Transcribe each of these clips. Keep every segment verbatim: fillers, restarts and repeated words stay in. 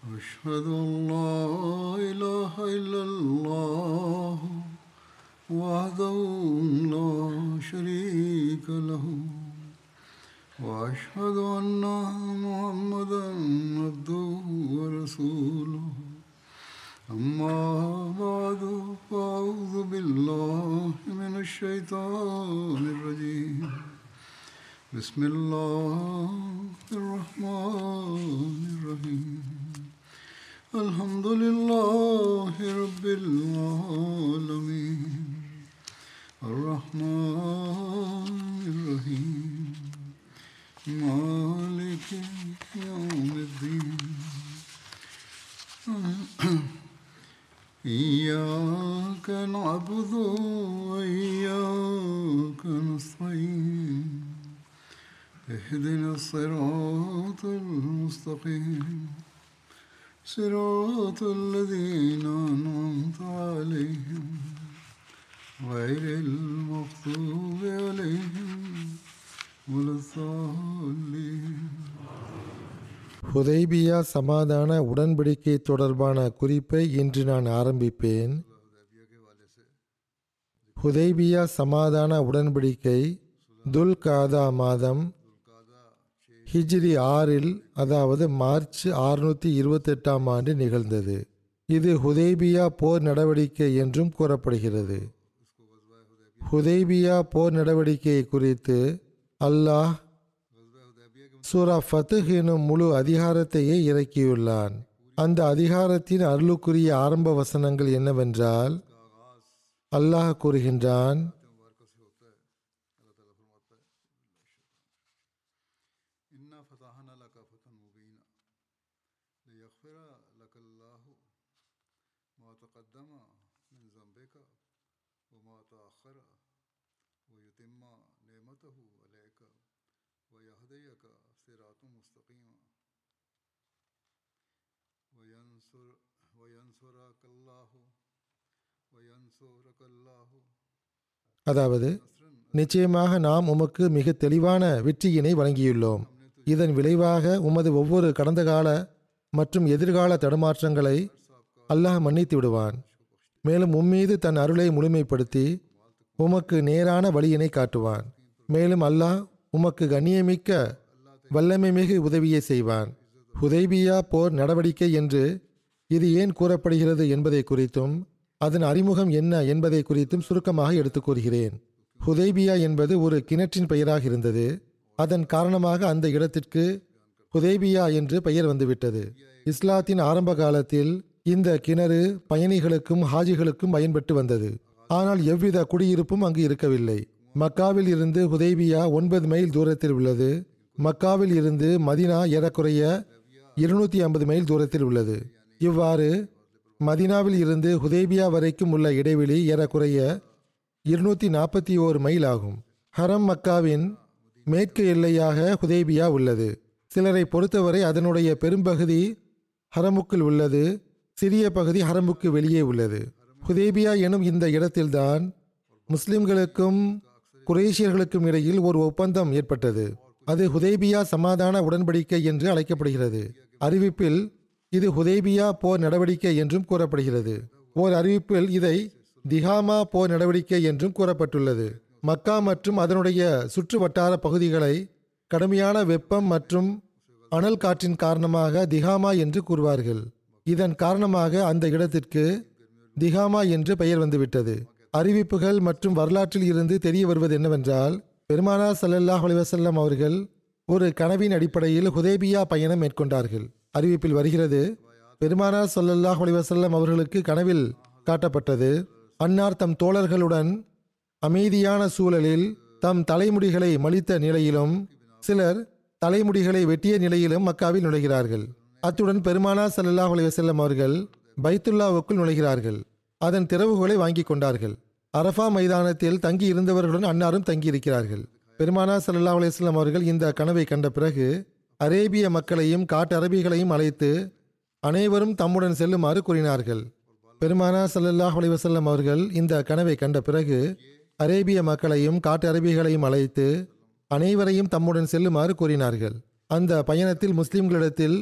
أشهد أن لا إله إلا الله وحده لا شريك له وأشهد أن محمدا عبده ورسوله أما بعد فأعوذ بالله من الشيطان الرجيم بسم الله الرحمن الرحيم الحمد لله رب العالمين الرحمن الرحيم مالك يوم الدين إياك نعبد وإياك نستعين اهدنا الصراط المستقيم صراط الذين أنعمت عليهم غير المغضوب عليهم ولا الضالين. ஹுதைபியா சமாதான உடன்படிக்கை தொடர்பான குறிப்பை இன்று நான் ஆரம்பிப்பேன். ஹுதைபியா சமாதான உடன்படிக்கை துல் காதா மாதம் ஹிஜ்ரி ஆறில், அதாவது மார்ச் அறுநூற்றி இருபத்தெட்டாம் ஆண்டு நிகழ்ந்தது. இது ஹுதைபியா போர் நடவடிக்கை என்றும் கூறப்படுகிறது. ஹுதைபியா போர் நடவடிக்கை குறித்து அல்லாஹ் சூரா ஃபத்ஹ் எனும் முழு அதிகாரத்தையே இறக்கியுள்ளான். அந்த அதிகாரத்தின் அருளுக்குரிய ஆரம்ப வசனங்கள் என்னவென்றால், அல்லாஹ் கூறுகின்றான், அதாவது, நிச்சயமாக நாம் உமக்கு மிக தெளிவான வெற்றியினை வழங்கியுள்ளோம். இதன் விளைவாக உமது ஒவ்வொரு கடந்த கால மற்றும் எதிர்கால தடுமாற்றங்களை அல்லாஹ் மன்னித்து விடுவான். மேலும் உம்மீது தன் அருளை முழுமைப்படுத்தி உமக்கு நேரான வழியினை காட்டுவான். மேலும் அல்லாஹ் உமக்கு கண்ணியமிக்க வல்லமை மிகு உதவியை செய்வான். ஹுதைபியா போர் நடவடிக்கை என்று இது ஏன் கூறப்படுகிறது என்பதை குறித்தும் அதன் அறிமுகம் என்ன என்பதை குறித்தும் சுருக்கமாக எடுத்துக் கூறுகிறேன். ஹுதைபியா என்பது ஒரு கிணற்றின் பெயராக இருந்தது. அதன் காரணமாக அந்த இடத்திற்கு ஹுதைபியா என்று பெயர் வந்துவிட்டது. இஸ்லாத்தின் ஆரம்ப காலத்தில் இந்த கிணறு பயணிகளுக்கும் ஹாஜிகளுக்கும் பயன்பட்டு வந்தது. ஆனால் எவ்வித குடியிருப்பும் அங்கு இருக்கவில்லை. மக்காவில் இருந்து ஹுதைபியா ஒன்பது மைல் தூரத்தில் உள்ளது. மக்காவில் இருந்து மதினா ஏறக்குறைய இருநூத்தி ஐம்பது மைல் தூரத்தில் உள்ளது. இவ்வாறு மதினாவில் இருந்து ஹுதைபியா வரைக்கும் உள்ள இடைவெளி ஏறக்குறைய இருநூத்தி நாற்பத்தி ஓரு மைல் ஆகும். ஹரம் மக்காவின் மேற்கு எல்லையாக ஹுதைபியா உள்ளது. சிலரை பொறுத்தவரை அதனுடைய பெரும்பகுதி ஹரமுக்குள் உள்ளது, சிறிய பகுதி ஹரமுக்கு வெளியே உள்ளது. ஹுதைபியா எனும் இந்த இடத்தில்தான் முஸ்லிம்களுக்கும் குரேஷியர்களுக்கும் இடையில் ஒரு ஒப்பந்தம் ஏற்பட்டது. அது ஹுதைபியா சமாதான உடன்படிக்கை என்று அழைக்கப்படுகிறது. அறிவிப்பில் இது ஹுதைபியா போர் நடவடிக்கை என்றும் கூறப்படுகிறது. ஓர் அறிவிப்பில் இதை திஹாமா போர் நடவடிக்கை என்றும் கூறப்பட்டுள்ளது. மக்கா மற்றும் அதனுடைய சுற்று வட்டார பகுதிகளை கடுமையான வெப்பம் மற்றும் அனல் காற்றின் காரணமாக திஹாமா என்று கூறுவார்கள். இதன் காரணமாக அந்த இடத்திற்கு திஹாமா என்று பெயர் வந்துவிட்டது. அறிவிப்புகள் மற்றும் வரலாற்றில் இருந்து தெரிய வருவது என்னவென்றால், பெருமானார் ஸல்லல்லாஹு அலைஹி வஸல்லம் அவர்கள் ஒரு கனவின் அடிப்படையில் ஹுதைபியா பயணம் மேற்கொண்டார்கள். அறிவிப்பில் வருகிறது, பெருமானார் ஸல்லல்லாஹு அலைஹி வஸல்லம் அவர்களுக்கு கனவில் காட்டப்பட்டது. அன்னார் தம் தோழர்களுடன் அமைதியான சூழலில் தம் தலைமுடிகளை மலித்த நிலையிலும் சிலர் தலைமுடிகளை வெட்டிய நிலையிலும் மக்காவில் நுழைகிறார்கள். அத்துடன் பெருமானார் ஸல்லல்லாஹு அலைஹி வஸல்லம் அவர்கள் பைத்துல்லாவுக்குள் நுழைகிறார்கள். அதன் திறவுகளை வாங்கி கொண்டார்கள். அரஃபா மைதானத்தில் தங்கி இருந்தவர்களுடன் அன்னாரும் தங்கி இருக்கிறார்கள். பெருமானார் ஸல்லல்லாஹு அலைஹி வஸல்லம் அவர்கள் இந்த கனவை கண்ட பிறகு அரேபிய மக்களையும் காட்டு அரபிகளையும் அழைத்து அனைவரும் தம்முடன் செல்லுமாறு கூறினார்கள். பெருமானார் ஸல்லல்லாஹு அலைஹி வஸல்லம் அவர்கள் இந்த கனவை கண்ட பிறகு அரேபிய மக்களையும் காட்டு அரபிகளையும் அழைத்து அனைவரையும் தம்முடன் செல்லுமாறு கூறினார்கள். அந்த பயணத்தில் முஸ்லிம்களிடத்தில்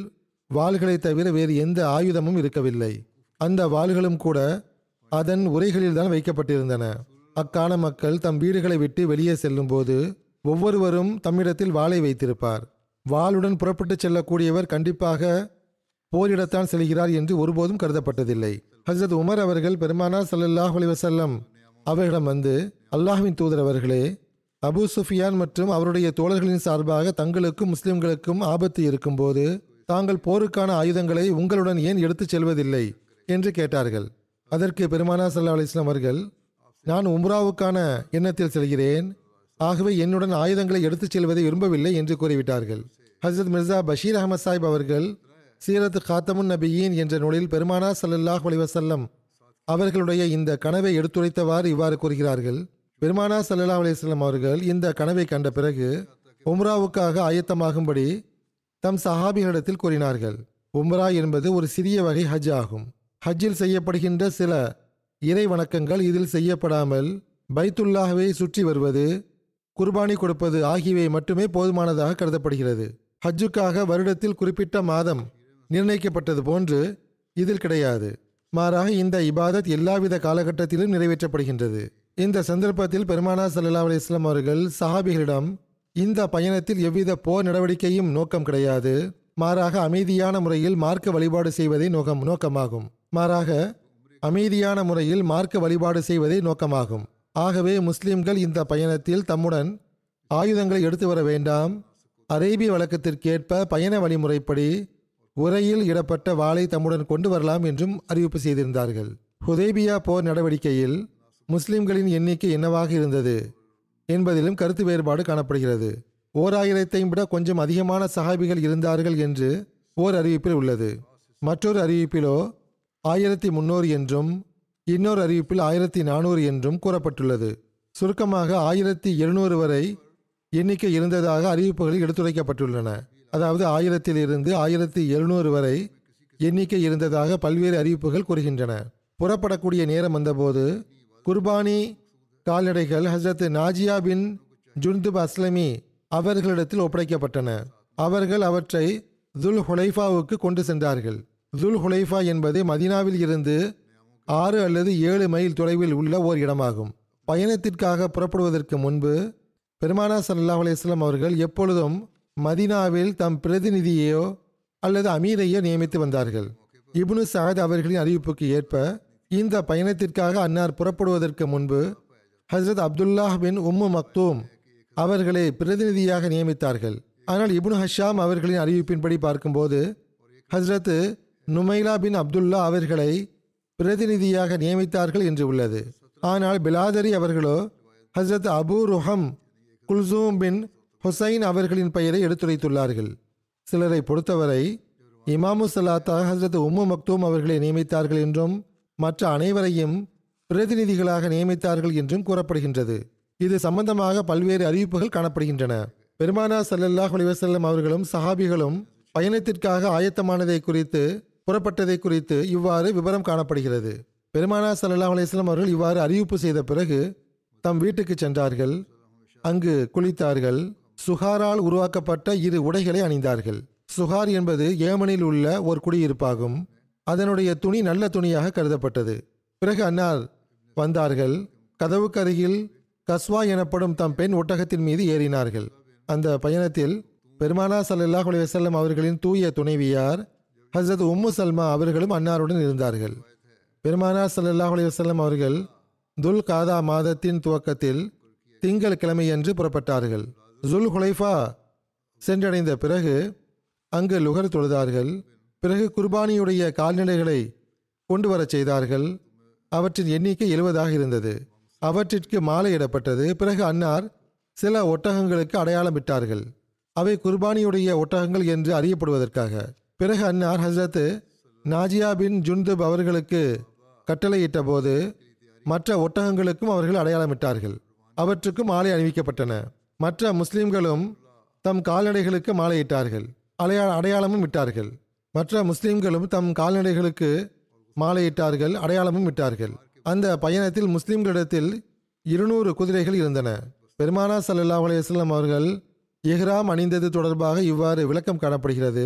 வாள்களை தவிர வேறு எந்த ஆயுதமும் இருக்கவில்லை. அந்த வாள்களும் கூட அதன் உரைகளில்தான் வைக்கப்பட்டிருந்தன. அக்கால மக்கள் தம் வீடுகளை விட்டு வெளியே செல்லும் போது ஒவ்வொருவரும் தம்மிடத்தில் வாளை வைத்திருப்பார். வாளுடன் புறப்பட்டு செல்லக்கூடியவர் கண்டிப்பாக போரிடத்தான் செல்கிறார் என்று ஒருபோதும் கருதப்பட்டதில்லை. ஹஜ்ரத் உமர் அவர்கள் பெருமானார் ஸல்லல்லாஹு அலைஹி வஸல்லம் அவர்களிடம் வந்து, அல்லாஹ்வின் தூதர் அவர்களே, அபூ சுஃபியான் மற்றும் அவருடைய தோழர்களின் சார்பாக தங்களுக்கும் முஸ்லிம்களுக்கும் ஆபத்து இருக்கும்போது தாங்கள் போருக்கான ஆயுதங்களை உங்களுடன் ஏன் எடுத்துச் செல்வதில்லை என்று கேட்டார்கள். அதற்கு பெருமானார் ஸல்லல்லாஹு அலைஹி வஸல்லம் அவர்கள், நான் உம்ராவுக்கான எண்ணத்தில் செல்கிறேன், ஆகவே என்னுடன் ஆயுதங்களை எடுத்துச் செல்வதை விரும்பவில்லை என்று கூறிவிட்டார்கள். ஹஜ்ரத் மிர்சா பஷீர் அஹமத் சாஹிப் அவர்கள் சீரத் காத்தமுன் நபியீன் என்ற நூலில் பெருமானார் ஸல்லல்லாஹு அலைஹி வஸல்லம் அவர்களுடைய இந்த கனவை எடுத்துரைத்தவாறு இவ்வாறு கூறுகிறார்கள். பெருமானார் ஸல்லல்லாஹு அலைஹி வஸல்லம் அவர்கள் இந்த கனவை கண்ட பிறகு உம்ராவுக்காக ஆயத்தமாகும்படி தம் சஹாபிகளிடத்தில் கூறினார்கள். உம்ரா என்பது ஒரு சிறிய வகை ஹஜ் ஆகும். ஹஜ்ஜில் செய்யப்படுகின்ற சில இறை வணக்கங்கள் இதில் செய்யப்படாமல் பைத்துல்லாஹ்வை சுற்றி வருவது, குர்பானி கொடுப்பது ஆகியவை மட்டுமே போதுமானதாக கருதப்படுகிறது. ஹஜ்ஜுக்காக வருடத்தில் குறிப்பிட்ட மாதம் நிர்ணயிக்கப்பட்டது போன்று இதில் கிடையாது. மாறாக இந்த இபாதத் எல்லாவித காலகட்டத்திலும் நிறைவேற்றப்படுகின்றது. இந்த சந்தர்ப்பத்தில் பெருமானார் ஸல்லல்லாஹு அலைஹி வஸல்லம் அவர்கள் சஹாபிகளிடம், இந்த பயணத்தில் எவ்வித போர் நடவடிக்கையும் நோக்கம் கிடையாது, மாறாக அமைதியான முறையில் மார்க்க வழிபாடு செய்வதே நோக்கம் நோக்கமாகும் மாறாக அமைதியான முறையில் மார்க்க வழிபாடு செய்வதே நோக்கமாகும். ஆகவே முஸ்லிம்கள் இந்த பயணத்தில் தம்முடன் ஆயுதங்களை எடுத்து வர வேண்டாம், அரேபிய வழக்கத்திற்கேற்ப பயண வழிமுறைப்படி உரையில் இடப்பட்ட வாளை தம்முடன் கொண்டு வரலாம் என்றும் அறிவிப்பு செய்திருந்தார்கள். ஹுதைபியா போர் நடவடிக்கையில் முஸ்லிம்களின் எண்ணிக்கை என்னவாக இருந்தது என்பதிலும் கருத்து வேறுபாடு காணப்படுகிறது. ஓர் ஆயிரத்தையும் விட கொஞ்சம் அதிகமான சஹாபிகள் இருந்தார்கள் என்று ஓர் அறிவிப்பில் உள்ளது. மற்றொரு அறிவிப்பிலோ ஆயிரத்தி முன்னூறு என்றும் இன்னொரு அறிவிப்பில் ஆயிரத்தி நானூறு என்றும் கூறப்பட்டுள்ளது. சுருக்கமாக ஆயிரத்தி எழுநூறு வரை எண்ணிக்கை இருந்ததாக அறிவிப்புகளில் எடுத்துரைக்கப்பட்டுள்ளன. அதாவது ஆயிரத்திலிருந்து ஆயிரத்தி எழுநூறு வரை எண்ணிக்கை இருந்ததாக பல்வேறு அறிவிப்புகள் கூறுகின்றன. புறப்படக்கூடிய நேரம் வந்தபோது குர்பானி கால்நடைகள் ஹஜ்ரத் நாஜியா பின் ஜுன்துப் அஸ்லமி அவர்களிடத்தில் ஒப்படைக்கப்பட்டன. அவர்கள் அவற்றை துல் ஹுலைஃபாவுக்கு கொண்டு சென்றார்கள். துல் ஹுலைஃபா என்பது மதீனாவில் இருந்து ஆறு அல்லது ஏழு மைல் தொலைவில் உள்ள ஓர் இடமாகும். பயணத்திற்காக புறப்படுவதற்கு முன்பு பெருமானார் ஸல்லல்லாஹு அலைஹி வஸல்லம் அவர்கள் எப்பொழுதும் மதீனாவில் தம் பிரதிநிதியையோ அல்லது அமீரையோ நியமித்து வந்தார்கள். இப்னு சஅத் அவர்களின் அறிவிப்புக்கு ஏற்ப இந்த பயணத்திற்காக அன்னார் புறப்படுவதற்கு முன்பு ஹஜ்ரத் அப்துல்லாஹ் பின் உம்மு மக்தூம் அவர்களை பிரதிநிதியாக நியமித்தார்கள். ஆனால் இப்னு ஹஷாம் அவர்களின் அறிவிப்பின்படி பார்க்கும்போது ஹஜ்ரத் நுமைலா பின் அப்துல்லா அவர்களை பிரதிநிதியாக நியமித்தார்கள் என்று உள்ளது. ஆனால் பிலாதரி அவர்களோ Hazrat Abu Ruham Kulsoom bin Hussain அவர்களின் பெயரை எடுத்துரைத்துள்ளார்கள். சிலரை பொறுத்தவரை இமாமு சலாத்தாக ஹஜ்ரத் உம்மு மக்தூம் அவர்களை நியமித்தார்கள் என்றும் மற்ற அனைவரையும் பிரதிநிதிகளாக நியமித்தார்கள் என்றும் கூறப்படுகின்றது. இது சம்பந்தமாக பல்வேறு அறிவிப்புகள் காணப்படுகின்றன. பெருமானார் ஸல்லல்லாஹு அலைஹி வஸல்லம் அவர்களும் சஹாபிகளும் பயணத்திற்காக ஆயத்தமானதை குறித்து புறப்பட்டதை குறித்து இவ்வாறு விவரம் காணப்படுகிறது. பெருமானார் ஸல்லல்லாஹு அலைஹி வஸல்லம் அவர்கள் இவ்வாறு அறிவிப்பு செய்த பிறகு தம் வீட்டுக்கு சென்றார்கள். அங்கு குளித்தார்கள். சுகாரால் உருவாக்கப்பட்ட இரு உடைகளை அணிந்தார்கள். சுகார் என்பது ஏமனில் உள்ள ஒரு குடியிருப்பாகும். அதனுடைய துணி நல்ல துணியாக கருதப்பட்டது. பிறகு அன்னார் வந்தார்கள். கதவுக்கு அருகில் கஸ்வா எனப்படும் தம் பெண் ஒட்டகத்தின் மீது ஏறினார்கள். அந்த பயணத்தில் பெருமானார் ஸல்லல்லாஹு அலைஹி வஸல்லம் அவர்களின் தூய துணைவியார் ஹஜ்ரத் உம்மு சல்மா அவர்களும் அன்னாருடன் இருந்தார்கள். பெருமானார் ஸல்லல்லாஹு அலைஹி வஸல்லம் அவர்கள் துல் காதா மாதத்தின் துவக்கத்தில் திங்கள் கிழமையன்று புறப்பட்டார்கள். துல் ஹுலைஃபா சென்றடைந்த பிறகு அங்கு லுகர் தொழுதார்கள். பிறகு குர்பானியுடைய கால்நடைகளை கொண்டு வரச் செய்தார்கள். அவற்றின் எண்ணிக்கை எழுபதாக இருந்தது. அவற்றிற்கு மாலையிடப்பட்டது. பிறகு அன்னார் சில ஒட்டகங்களுக்கு அடையாளமிட்டார்கள். அவை குர்பானியுடைய ஒட்டகங்கள் என்று அறியப்படுவதற்காக. பிறகு அன்னார் ஹஜ்ரத் நாஜியா பின் ஜுன்துப் அவர்களுக்கு கட்டளையிட்ட போது மற்ற ஒட்டகங்களுக்கும் அவர்கள் அடையாளமிட்டார்கள். அவற்றுக்கும் மாலை அணிவிக்கப்பட்டன. மற்ற முஸ்லிம்களும் தம் கால்நடைகளுக்கு மாலையிட்டார்கள், அடையா அடையாளமும் இட்டார்கள். மற்ற முஸ்லிம்களும் தம் கால்நடைகளுக்கு மாலையிட்டார்கள், அடையாளமும் இட்டார்கள். அந்த பயணத்தில் முஸ்லிம்களிடத்தில் இருநூறு குதிரைகள் இருந்தன. பெருமானார் ஸல்லல்லாஹு அலைஹி வஸல்லம் அவர்கள் இஹ்ராம் அணிந்தது தொடர்பாக இவ்வாறு விளக்கம் காணப்படுகிறது.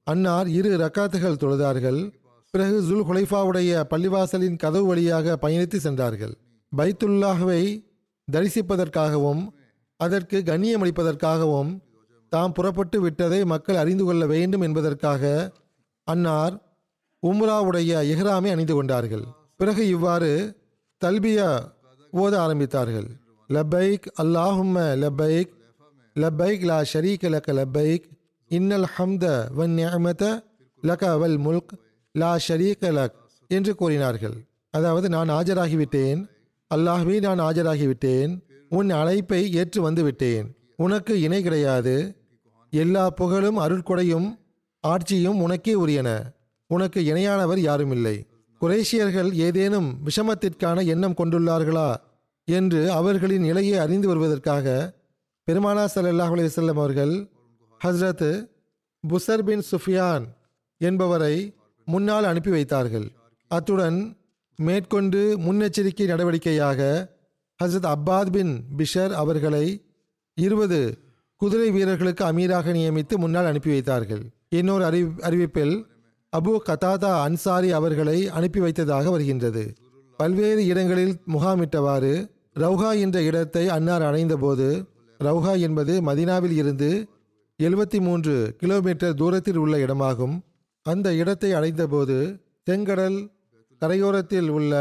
அன்னார் இரு ரக்காத்துகள் தொழுதார்கள். பிறகு ஜுல் ஹுலைஃபாவுடைய பள்ளிவாசலின் கதவு வழியாக பயணித்து சென்றார்கள். பைத்துல்லாஹ்வை தரிசிப்பதற்காகவும் அதற்கு கண்ணியமளிப்பதற்காகவும் தாம் புறப்பட்டு விட்டதை மக்கள் அறிந்து கொள்ள வேண்டும் என்பதற்காக அன்னார் உம்ராவுடைய இஹ்ராமை அணிந்து கொண்டார்கள். பிறகு இவ்வாறு தல்பியா ஓத ஆரம்பித்தார்கள். லப்பைக் அல்லாஹும்ம லப்பைக் லப்பைக் லா ஷரீக லக லப்பைக் இன்னல் ஹம்த வன் நிஅமத லக வல் முல்க் லா ஷரீக லக் என்று கூறினார்கள். அதாவது, நான் ஆஜராகிவிட்டேன், அல்லாஹ்வே நான் ஆஜராகிவிட்டேன், உன் அழைப்பை ஏற்று வந்து விட்டேன், உனக்கு இணை கிடையாது, எல்லா புகழும் அருட்கொடையும் ஆட்சியும் உனக்கே உரியன, உனக்கு இணையானவர் யாரும் இல்லை. குறைஷியர்கள் ஏதேனும் விஷமத்திற்கான எண்ணம் கொண்டுள்ளார்களா என்று அவர்களின் நிலையை அறிந்து வருவதற்காக பெருமானா ஸல்லல்லாஹு அலைஹி வஸல்லம் அவர்கள் ஹஸ்ரத் புசர் பின் சுஃபியான் என்பவரை முன்னால் அனுப்பி வைத்தார்கள். அத்துடன் மேற்கொண்டு முன்னெச்சரிக்கை நடவடிக்கையாக ஹஸ்ரத் அப்பாத் பின் பிஷர் அவர்களை இருபது குதிரை வீரர்களுக்கு அமீராக நியமித்து முன்னால் அனுப்பி வைத்தார்கள். இன்னொரு அறிவி அறிவிப்பில் அபு கதாதா அன்சாரி அவர்களை அனுப்பி வைத்ததாக வருகின்றது. பல்வேறு இடங்களில் முகாமிட்டவாறு ரவுஹா என்ற இடத்தை அன்னார் அடைந்தபோது, ரவுஹா என்பது மதீனாவில் இருந்து எழுபத்தி மூன்று கிலோமீட்டர் தூரத்தில் உள்ள இடமாகும். அந்த இடத்தை அடைந்தபோது செங்கடல் கரையோரத்தில் உள்ள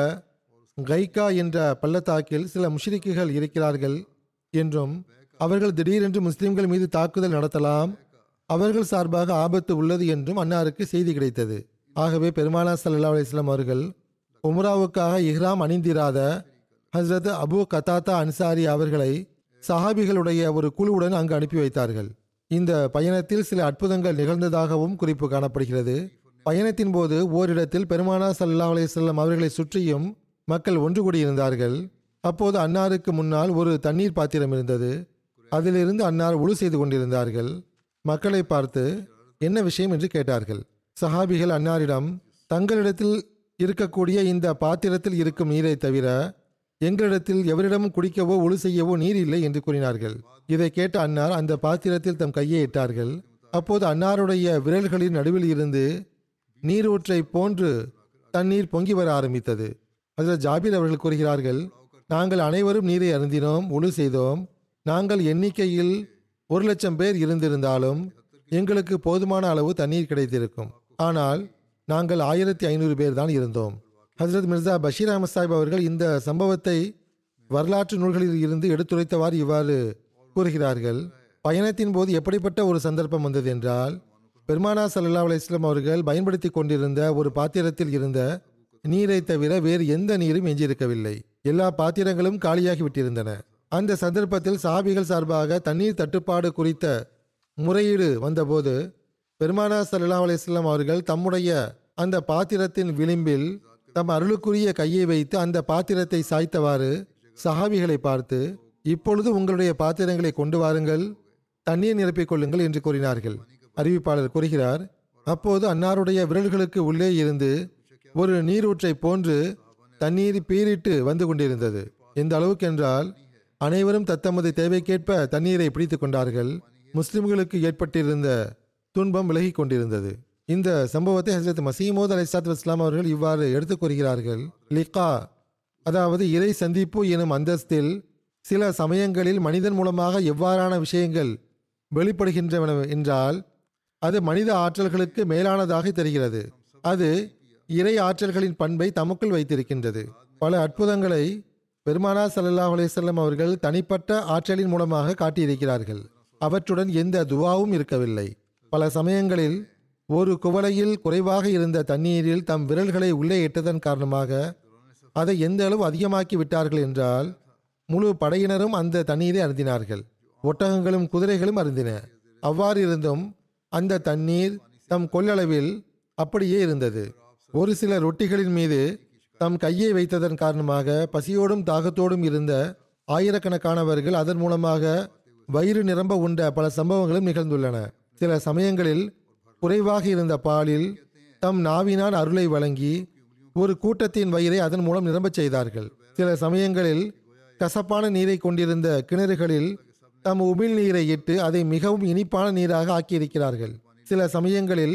கைகா என்ற பள்ளத்தாக்கில் சில முஷ்ரிக்குகள் இருக்கிறார்கள் என்றும் அவர்கள் திடீரென்று முஸ்லிம்கள் மீது தாக்குதல் நடத்தலாம், அவர்கள் சார்பாக ஆபத்து உள்ளது என்றும் அன்னாருக்கு செய்தி கிடைத்தது. ஆகவே பெருமானா ஸல்லல்லாஹு அலைஹி வஸல்லம் அவர்கள் உம்ராவுக்காக இஹ்ராம் அணிந்திராத ஹஸ்ரத் அபு கதாதா அன்சாரி அவர்களை சஹாபிகளுடைய ஒரு குழுவுடன் அங்கு அனுப்பி வைத்தார்கள். இந்த பயணத்தில் சில அற்புதங்கள் நிகழ்ந்ததாகவும் குறிப்பு காணப்படுகிறது. பயணத்தின் போது ஓரிடத்தில் பெருமானா ஸல்லல்லாஹு அலைஹி வஸல்லம் அவர்களை சுற்றியும் மக்கள் ஒன்று கூடியிருந்தார்கள். அப்போது அன்னாருக்கு முன்னால் ஒரு தண்ணீர் பாத்திரம் இருந்தது. அதிலிருந்து அன்னார் உழு செய்து கொண்டிருந்தார்கள். மக்களை பார்த்து என்ன விஷயம் என்று கேட்டார்கள். சஹாபிகள் அன்னாரிடம், தங்களிடத்தில் இருக்கக்கூடிய இந்த பாத்திரத்தில் இருக்கும் நீரை தவிர எங்களிடத்தில் எவரிடமும் குடிக்கவோ உழு செய்யவோ நீர் இல்லை என்று கூறினார்கள். இதை கேட்ட அன்னார் அந்த பாத்திரத்தில் தம் கையை இட்டார்கள். அப்போது அன்னாருடைய விரல்களின் நடுவில் இருந்து நீரூற்றை போன்று தண்ணீர் பொங்கி வர ஆரம்பித்தது. அதில் ஜாபீர் அவர்கள் கூறுகிறார்கள், நாங்கள் அனைவரும் நீரை அருந்தினோம், உழு செய்தோம். நாங்கள் எண்ணிக்கையில் ஒரு லட்சம் பேர் இருந்திருந்தாலும் எங்களுக்கு போதுமான அளவு தண்ணீர் கிடைத்திருக்கும். ஆனால் நாங்கள் ஆயிரத்தி ஐநூறு பேர் தான் இருந்தோம். ஹசரத் மிர்சா பஷீர் அஹமத் சாஹிப் அவர்கள் இந்த சம்பவத்தை வரலாற்று நூல்களில் இருந்து எடுத்துரைத்தவாறு இவ்வாறு கூறுகிறார்கள். பயணத்தின் போது எப்படிப்பட்ட ஒரு சந்தர்ப்பம் வந்தது என்றால், பெருமானா ஸல்லல்லாஹு அலைஹி வஸல்லம் அவர்கள் பயன்படுத்தி கொண்டிருந்த ஒரு பாத்திரத்தில் இருந்த நீரை தவிர வேறு எந்த நீரும் எஞ்சியிருக்கவில்லை. எல்லா பாத்திரங்களும் காலியாகி விட்டிருந்தன. அந்த சந்தர்ப்பத்தில் சஹாபிகள் சார்பாக தண்ணீர் தட்டுப்பாடு குறித்த முறையீடு வந்தபோது பெருமானா ஸல்லல்லாஹு அலைஹி வஸல்லம் அவர்கள் தம்முடைய அந்த பாத்திரத்தின் விளிம்பில் தம் அருளுக்குரிய கையை வைத்து அந்த பாத்திரத்தை சாய்த்தவாறு சஹாபிகளை பார்த்து, இப்பொழுது உங்களுடைய பாத்திரங்களை கொண்டு வாருங்கள், தண்ணீர் நிரப்பிக் கொள்ளுங்கள் என்று கூறினார்கள். அறிவிப்பாளர் கூறுகிறார், அப்போது அன்னாருடைய விரல்களுக்கு உள்ளே இருந்து ஒரு நீரூற்றை போன்று தண்ணீர் பீரிட்டு வந்து கொண்டிருந்தது. எந்த அளவுக்கு என்றால் அனைவரும் தத்தமது தேவைக்கேற்ப தண்ணீரை பிடித்து கொண்டார்கள். முஸ்லிம்களுக்கு ஏற்பட்டிருந்த துன்பம் விலகி கொண்டிருந்தது. இந்த சம்பவத்தை ஹஜ்ரத் மசீமோத் அலைஹிஸ்ஸலாத்து வஸ்ஸலாம் அவர்கள் இவ்வாறு எடுத்துக் கூறுகிறார்கள். லிகா, அதாவது இறை சந்திப்பு எனும் அந்தஸ்தில் சில சமயங்களில் மனிதன் மூலமாக எவ்வாறான விஷயங்கள் வெளிப்படுகின்றன என்றால் அது மனித ஆற்றல்களுக்கு மேலானதாக தெரிகிறது. அது இறை ஆற்றல்களின் பண்பை தமக்குள் வைத்திருக்கின்றது. பல அற்புதங்களை பெருமானா ஸல்லல்லாஹு அலைஹி வஸல்லம் அவர்கள் தனிப்பட்ட ஆற்றலின் மூலமாக காட்டியிருக்கிறார்கள். அவற்றுடன் எந்த துவாவும் இருக்கவில்லை. பல சமயங்களில் ஒரு குவளையில் குறைவாக இருந்த தண்ணீரில் தம் விரல்களை உள்ளே இட்டதன் காரணமாக அதை எந்த அளவு அதிகமாக்கி விட்டார்கள் என்றால் முழு படையினரும் அந்த தண்ணீரை அருந்தினார்கள். ஒட்டகங்களும் குதிரைகளும் அருந்தின. அவ்வாறு இருந்தும் அந்த தண்ணீர் தம் கொள்ளளவில் அப்படியே இருந்தது. ஒரு சில ரொட்டிகளின் மீது தம் கையை வைத்ததன் காரணமாக பசியோடும் தாகத்தோடும் இருந்த ஆயிரக்கணக்கானவர்கள் அதன் மூலமாக வயிறு நிரம்ப உண்ட பல சம்பவங்களும் நிகழ்ந்துள்ளன. சில சமயங்களில் குறைவாக இருந்த பாலில் தம் நாவினால் அருளை வழங்கி ஒரு கூட்டத்தின் வயிறை அதன் மூலம் நிரம்பச் செய்தார்கள். சில சமயங்களில் கசப்பான நீரை கொண்டிருந்த கிணறுகளில் தம் உமிழ் நீரை இட்டு அதை மிகவும் இனிப்பான நீராக ஆக்கியிருக்கிறார்கள். சில சமயங்களில்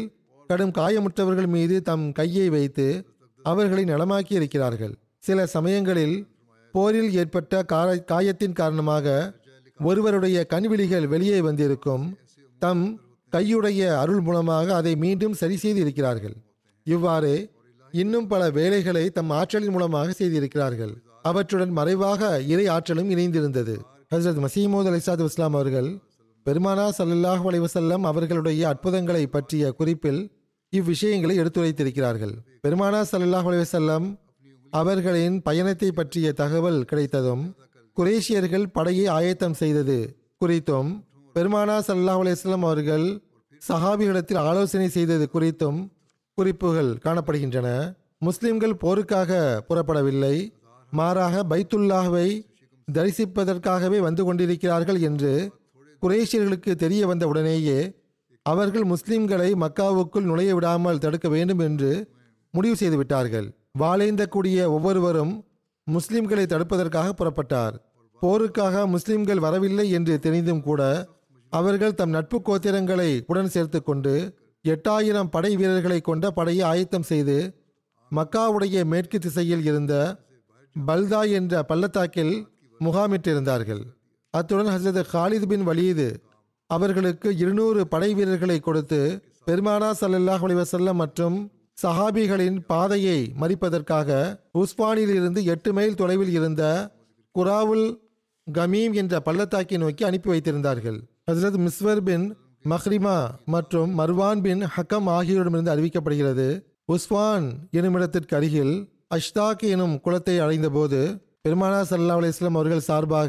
கடும் காயமுற்றவர்கள் மீது தம் கையை வைத்து அவர்களை நலமாக்கி இருக்கிறார்கள். சில சமயங்களில் போரில் ஏற்பட்ட காய காயத்தின் காரணமாக ஒருவருடைய கண்விழிகள் வெளியே வந்திருக்கும். தம் கையுடைய அருள் மூலமாக அதை மீண்டும் சரி செய்து இருக்கிறார்கள். இவ்வாறு இன்னும் பல வேலைகளை தம் ஆற்றலின் மூலமாக செய்திருக்கிறார்கள். அவற்றுடன் மறைவாக இறை ஆற்றலும் இணைந்திருந்தது. ஹஜ்ரத் மசீமூத் அலைஹிஸ்ஸலாத்து வஸ்ஸலாம் அவர்கள் பெருமானா ஸல்லல்லாஹு அலைஹி வஸல்லம் அவர்களுடைய அற்புதங்களை பற்றிய குறிப்பில் இவ்விஷயங்களை எடுத்துரைத்திருக்கிறார்கள். பெருமானா ஸல்லல்லாஹு அலைஹி வஸல்லம் அவர்களின் பயணத்தை பற்றிய தகவல் கிடைத்ததும் குரேஷியர்கள் படையை ஆயத்தம் செய்தது குறித்தும் பெருமானா ஸல்லல்லாஹு அலைஹி வஸல்லம் அவர்கள் சஹாபிகளிடத்தில் ஆலோசனை செய்தது குறித்தும் குறிப்புகள் காணப்படுகின்றன. முஸ்லிம்கள் போருக்காக புறப்படவில்லை, மாறாக பைத்துல்லாஹ்வை தரிசிப்பதற்காகவே வந்து கொண்டிருக்கிறார்கள் என்று குரேஷியர்களுக்கு தெரிய வந்த உடனேயே அவர்கள் முஸ்லிம்களை மக்காவுக்குள் நுழைய விடாமல் தடுக்க வேண்டும் என்று முடிவு செய்து விட்டார்கள். வாளேந்தக்கூடிய ஒவ்வொருவரும் முஸ்லிம்களை தடுப்பதற்காக புறப்பட்டார். போருக்காக முஸ்லிம்கள் வரவில்லை என்று தெரிந்தும் கூட அவர்கள் தம் நட்பு கோத்திரங்களை உடன் சேர்த்து கொண்டு எட்டாயிரம் படை வீரர்களை கொண்ட படையை ஆயத்தம் செய்து மக்காவுடைய மேற்கு திசையில் இருந்த பல்தா என்ற பள்ளத்தாக்கில் முகாமிட்டிருந்தார்கள். அத்துடன் ஹஜ்ரத் காலித் பின் வலீது அவர்களுக்கு இருநூறு படை வீரர்களை கொடுத்து பெருமானா ஸல்லல்லாஹு அலைஹி வஸல்லம் மற்றும் சஹாபிகளின் பாதையை மறிப்பதற்காக உஸ்பானில் இருந்து எட்டு மைல் தொலைவில் இருந்த குராவுல் கமீம் என்ற பள்ளத்தாக்கை நோக்கி அனுப்பி வைத்திருந்தார்கள். ஹஜ்ரத் மிஸ்வர் பின் மஹ்ரிமா மற்றும் மர்வான் பின் ஹக்கம் ஆகியோரிடமிருந்து அறிவிக்கப்படுகிறது, உஸ்வான் எனுமிடத்திற்கு அருகில் அஷ்தாக் எனும் குளத்தை அடைந்தபோது பெருமானா ஸல்லல்லாஹு அலைஹி வஸல்லம் அவர்கள் சார்பாக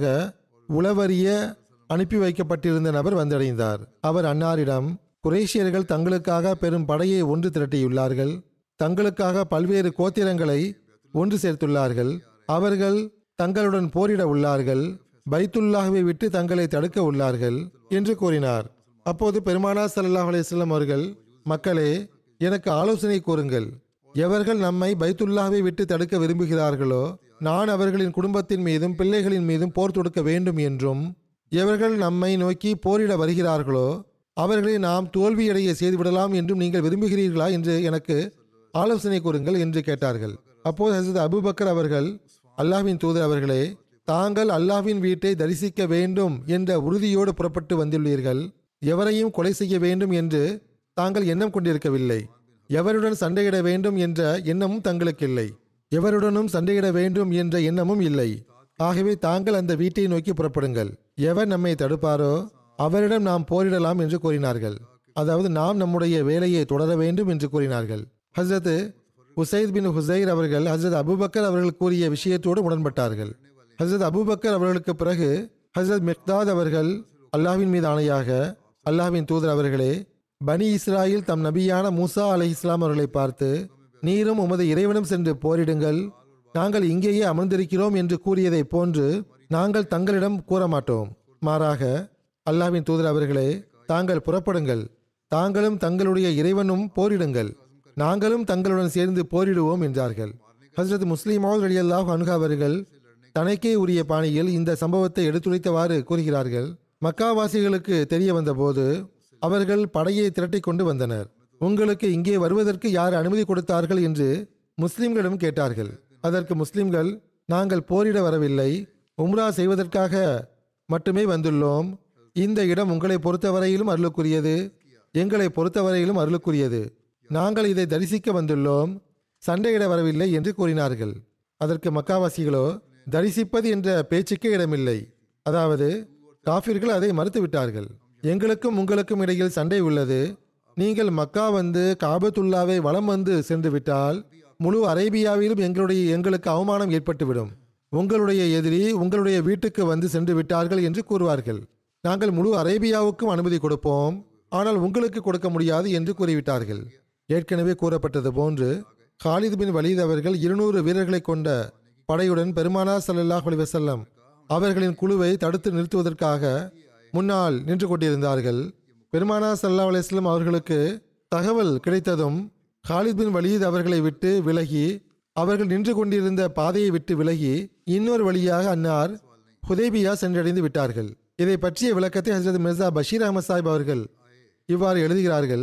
உளவறிய அனுப்பி வைக்கப்பட்டிருந்த நபர் வந்தடைந்தார். அவர் அன்னாரிடம், குரேஷியர்கள் தங்களுக்காக பெரும் படையை ஒன்று திரட்டியுள்ளார்கள், தங்களுக்காக பல்வேறு கோத்திரங்களை ஒன்று சேர்த்துள்ளார்கள், அவர்கள் தங்களுடன் போரிட உள்ளார்கள், பைத்துல்லாஹ்வை விட்டு தங்களை தடுக்க உள்ளார்கள் என்று கூறினார். அப்போது பெருமானா ஸல்லல்லாஹு அலைஹி வஸல்லம் அவர்கள், மக்களே, எனக்கு ஆலோசனை கூறுங்கள். எவர்கள் நம்மை பைத்துல்லாஹ்வை விட்டு தடுக்க விரும்புகிறார்களோ நான் அவர்களின் குடும்பத்தின் மீதும் பிள்ளைகளின் மீதும் போர் தொடுக்க வேண்டும் என்றும், எவர்கள் நம்மை நோக்கி போரிட வருகிறார்களோ அவர்களை நாம் தோல்வியடைய செய்துவிடலாம் என்றும் நீங்கள் விரும்புகிறீர்களா என்று எனக்கு ஆலோசனை கூறுங்கள் என்று கேட்டார்கள். அப்போது ஹஜ்ரத் அபூபக்கர் அவர்கள், அல்லாஹ்வின் தூதர் அவர்களே, தாங்கள் அல்லாஹ்வின் வீட்டை தரிசிக்க வேண்டும் என்ற உறுதியோடு புறப்பட்டு வந்துள்ளீர்கள். எவரையும் கொலை செய்ய வேண்டும் என்று தாங்கள் எண்ணம் கொண்டிருக்கவில்லை. எவருடன் சண்டையிட வேண்டும் என்ற எண்ணமும் தங்களுக்கு இல்லை. எவருடனும் சண்டையிட வேண்டும் என்ற எண்ணமும் இல்லை. ஆகவே தாங்கள் அந்த வீட்டை நோக்கி புறப்படுங்கள். எவர் நம்மை தடுப்பாரோ அவரிடம் நாம் போரிடலாம் என்று கூறினார்கள். அதாவது நாம் நம்முடைய வேலையை தொடர வேண்டும் என்று கூறினார்கள். ஹஜ்ரத் உசைத் பின் ஹுசைர் அவர்கள் ஹஜ்ரத் அபூபக்கர் அவர்கள் கூறிய விஷயத்தோடு உடன்பட்டார்கள். ஹஜ்ரத் அபூபக்கர் அவர்களுக்கு பிறகு ஹஜ்ரத் மிக்தாத் அவர்கள், அல்லாஹ்வின் மீது ஆணையாக, அல்லாஹ்வின் தூதர் அவர்களே, பனி இஸ்ராயில் தம் நபியான மூசா அலைஹிஸ்ஸலாம் அவர்களை பார்த்து, நீரும் உமது இறைவனும் சென்று போரிடுங்கள், நாங்கள் இங்கேயே அமர்ந்திருக்கிறோம் என்று கூறியதை போன்று நாங்கள் தங்களிடம் கூற மாட்டோம். மாறாக, அல்லாஹ்வின் தூதர் அவர்களே, தாங்கள் புறப்படுங்கள், தாங்களும் தங்களுடைய இறைவனும் போரிடுங்கள், நாங்களும் தங்களுடன் சேர்ந்து போரிடுவோம் என்றார்கள். ஹஜ்ரத் முஸ்லிமோத் ரலியல்லாஹு அன்ஹு அவர்கள் தனக்கே உரிய பாணியில் இந்த சம்பவத்தை எடுத்துரைத்தவாறு கூறுகிறார்கள். மக்காவாசிகளுக்கு தெரிய வந்தபோது அவர்கள் படையை திரட்டி கொண்டு வந்தனர். உங்களுக்கு இங்கே வருவதற்கு யார் அனுமதி கொடுத்தார்கள் என்று முஸ்லிம்களிடம் கேட்டார்கள். அதற்கு முஸ்லிம்கள், நாங்கள் போரிட வரவில்லை, உம்ரா செய்வதற்காக மட்டுமே வந்துள்ளோம். இந்த இடம் உங்களை பொறுத்தவரையிலும் அருளுக்குரியது, எங்களை பொறுத்தவரையிலும் அருளுக்குரியது. நாங்கள் இதை தரிசிக்க வந்துள்ளோம், சண்டையிட வரவில்லை என்று கூறினார்கள். அதற்கு மக்காவாசிகளோ, தரிசிப்பது என்ற பேச்சுக்கே இடமில்லை, அதாவது காஃபிர்கள் அதை மறுத்துவிட்டார்கள். எங்களுக்கும் உங்களுக்கும் இடையில் சண்டை உள்ளது. நீங்கள் மக்கா வந்து காபத்துல்லாவை வலம் வந்து சென்று விட்டால் முழு அரேபியாவிலும் எங்களுடைய எங்களுக்கு அவமானம் ஏற்பட்டுவிடும். உங்களுடைய எதிரி உங்களுடைய வீட்டுக்கு வந்து சென்று விட்டார்கள் என்று கூறுவார்கள். நாங்கள் முழு அரேபியாவுக்கும் அனுமதி கொடுப்போம், ஆனால் உங்களுக்கு கொடுக்க முடியாது என்று கூறிவிட்டார்கள். ஏற்கனவே கூறப்பட்டது போன்று காலித் பின் வலீத் அவர்கள் இருநூறு வீரர்களை கொண்ட படையுடன் பெருமானா ஸல்லல்லாஹு அலைஹி வஸல்லம் அவர்களின் குழுவை தடுத்து நிறுத்துவதற்காக முன்னால் நின்று கொண்டிருந்தார்கள். பெருமானா ஸல்லல்லாஹு அலைஹி வஸல்லம் அவர்களுக்கு தகவல் கிடைத்ததும் காலித் பின் வலீத் அவர்களை விட்டு விலகி, அவர்கள் நின்று கொண்டிருந்த பாதையை விட்டு விலகி இன்னொரு வழியாக அன்னார் ஹுதைபியா சென்றடைந்து விட்டார்கள். இதை பற்றிய விளக்கத்தை ஹஜ்ரத் மிர்சா பஷீர் அஹமத் சாஹிப் அவர்கள் இவ்வாறு எழுதுகிறார்கள்.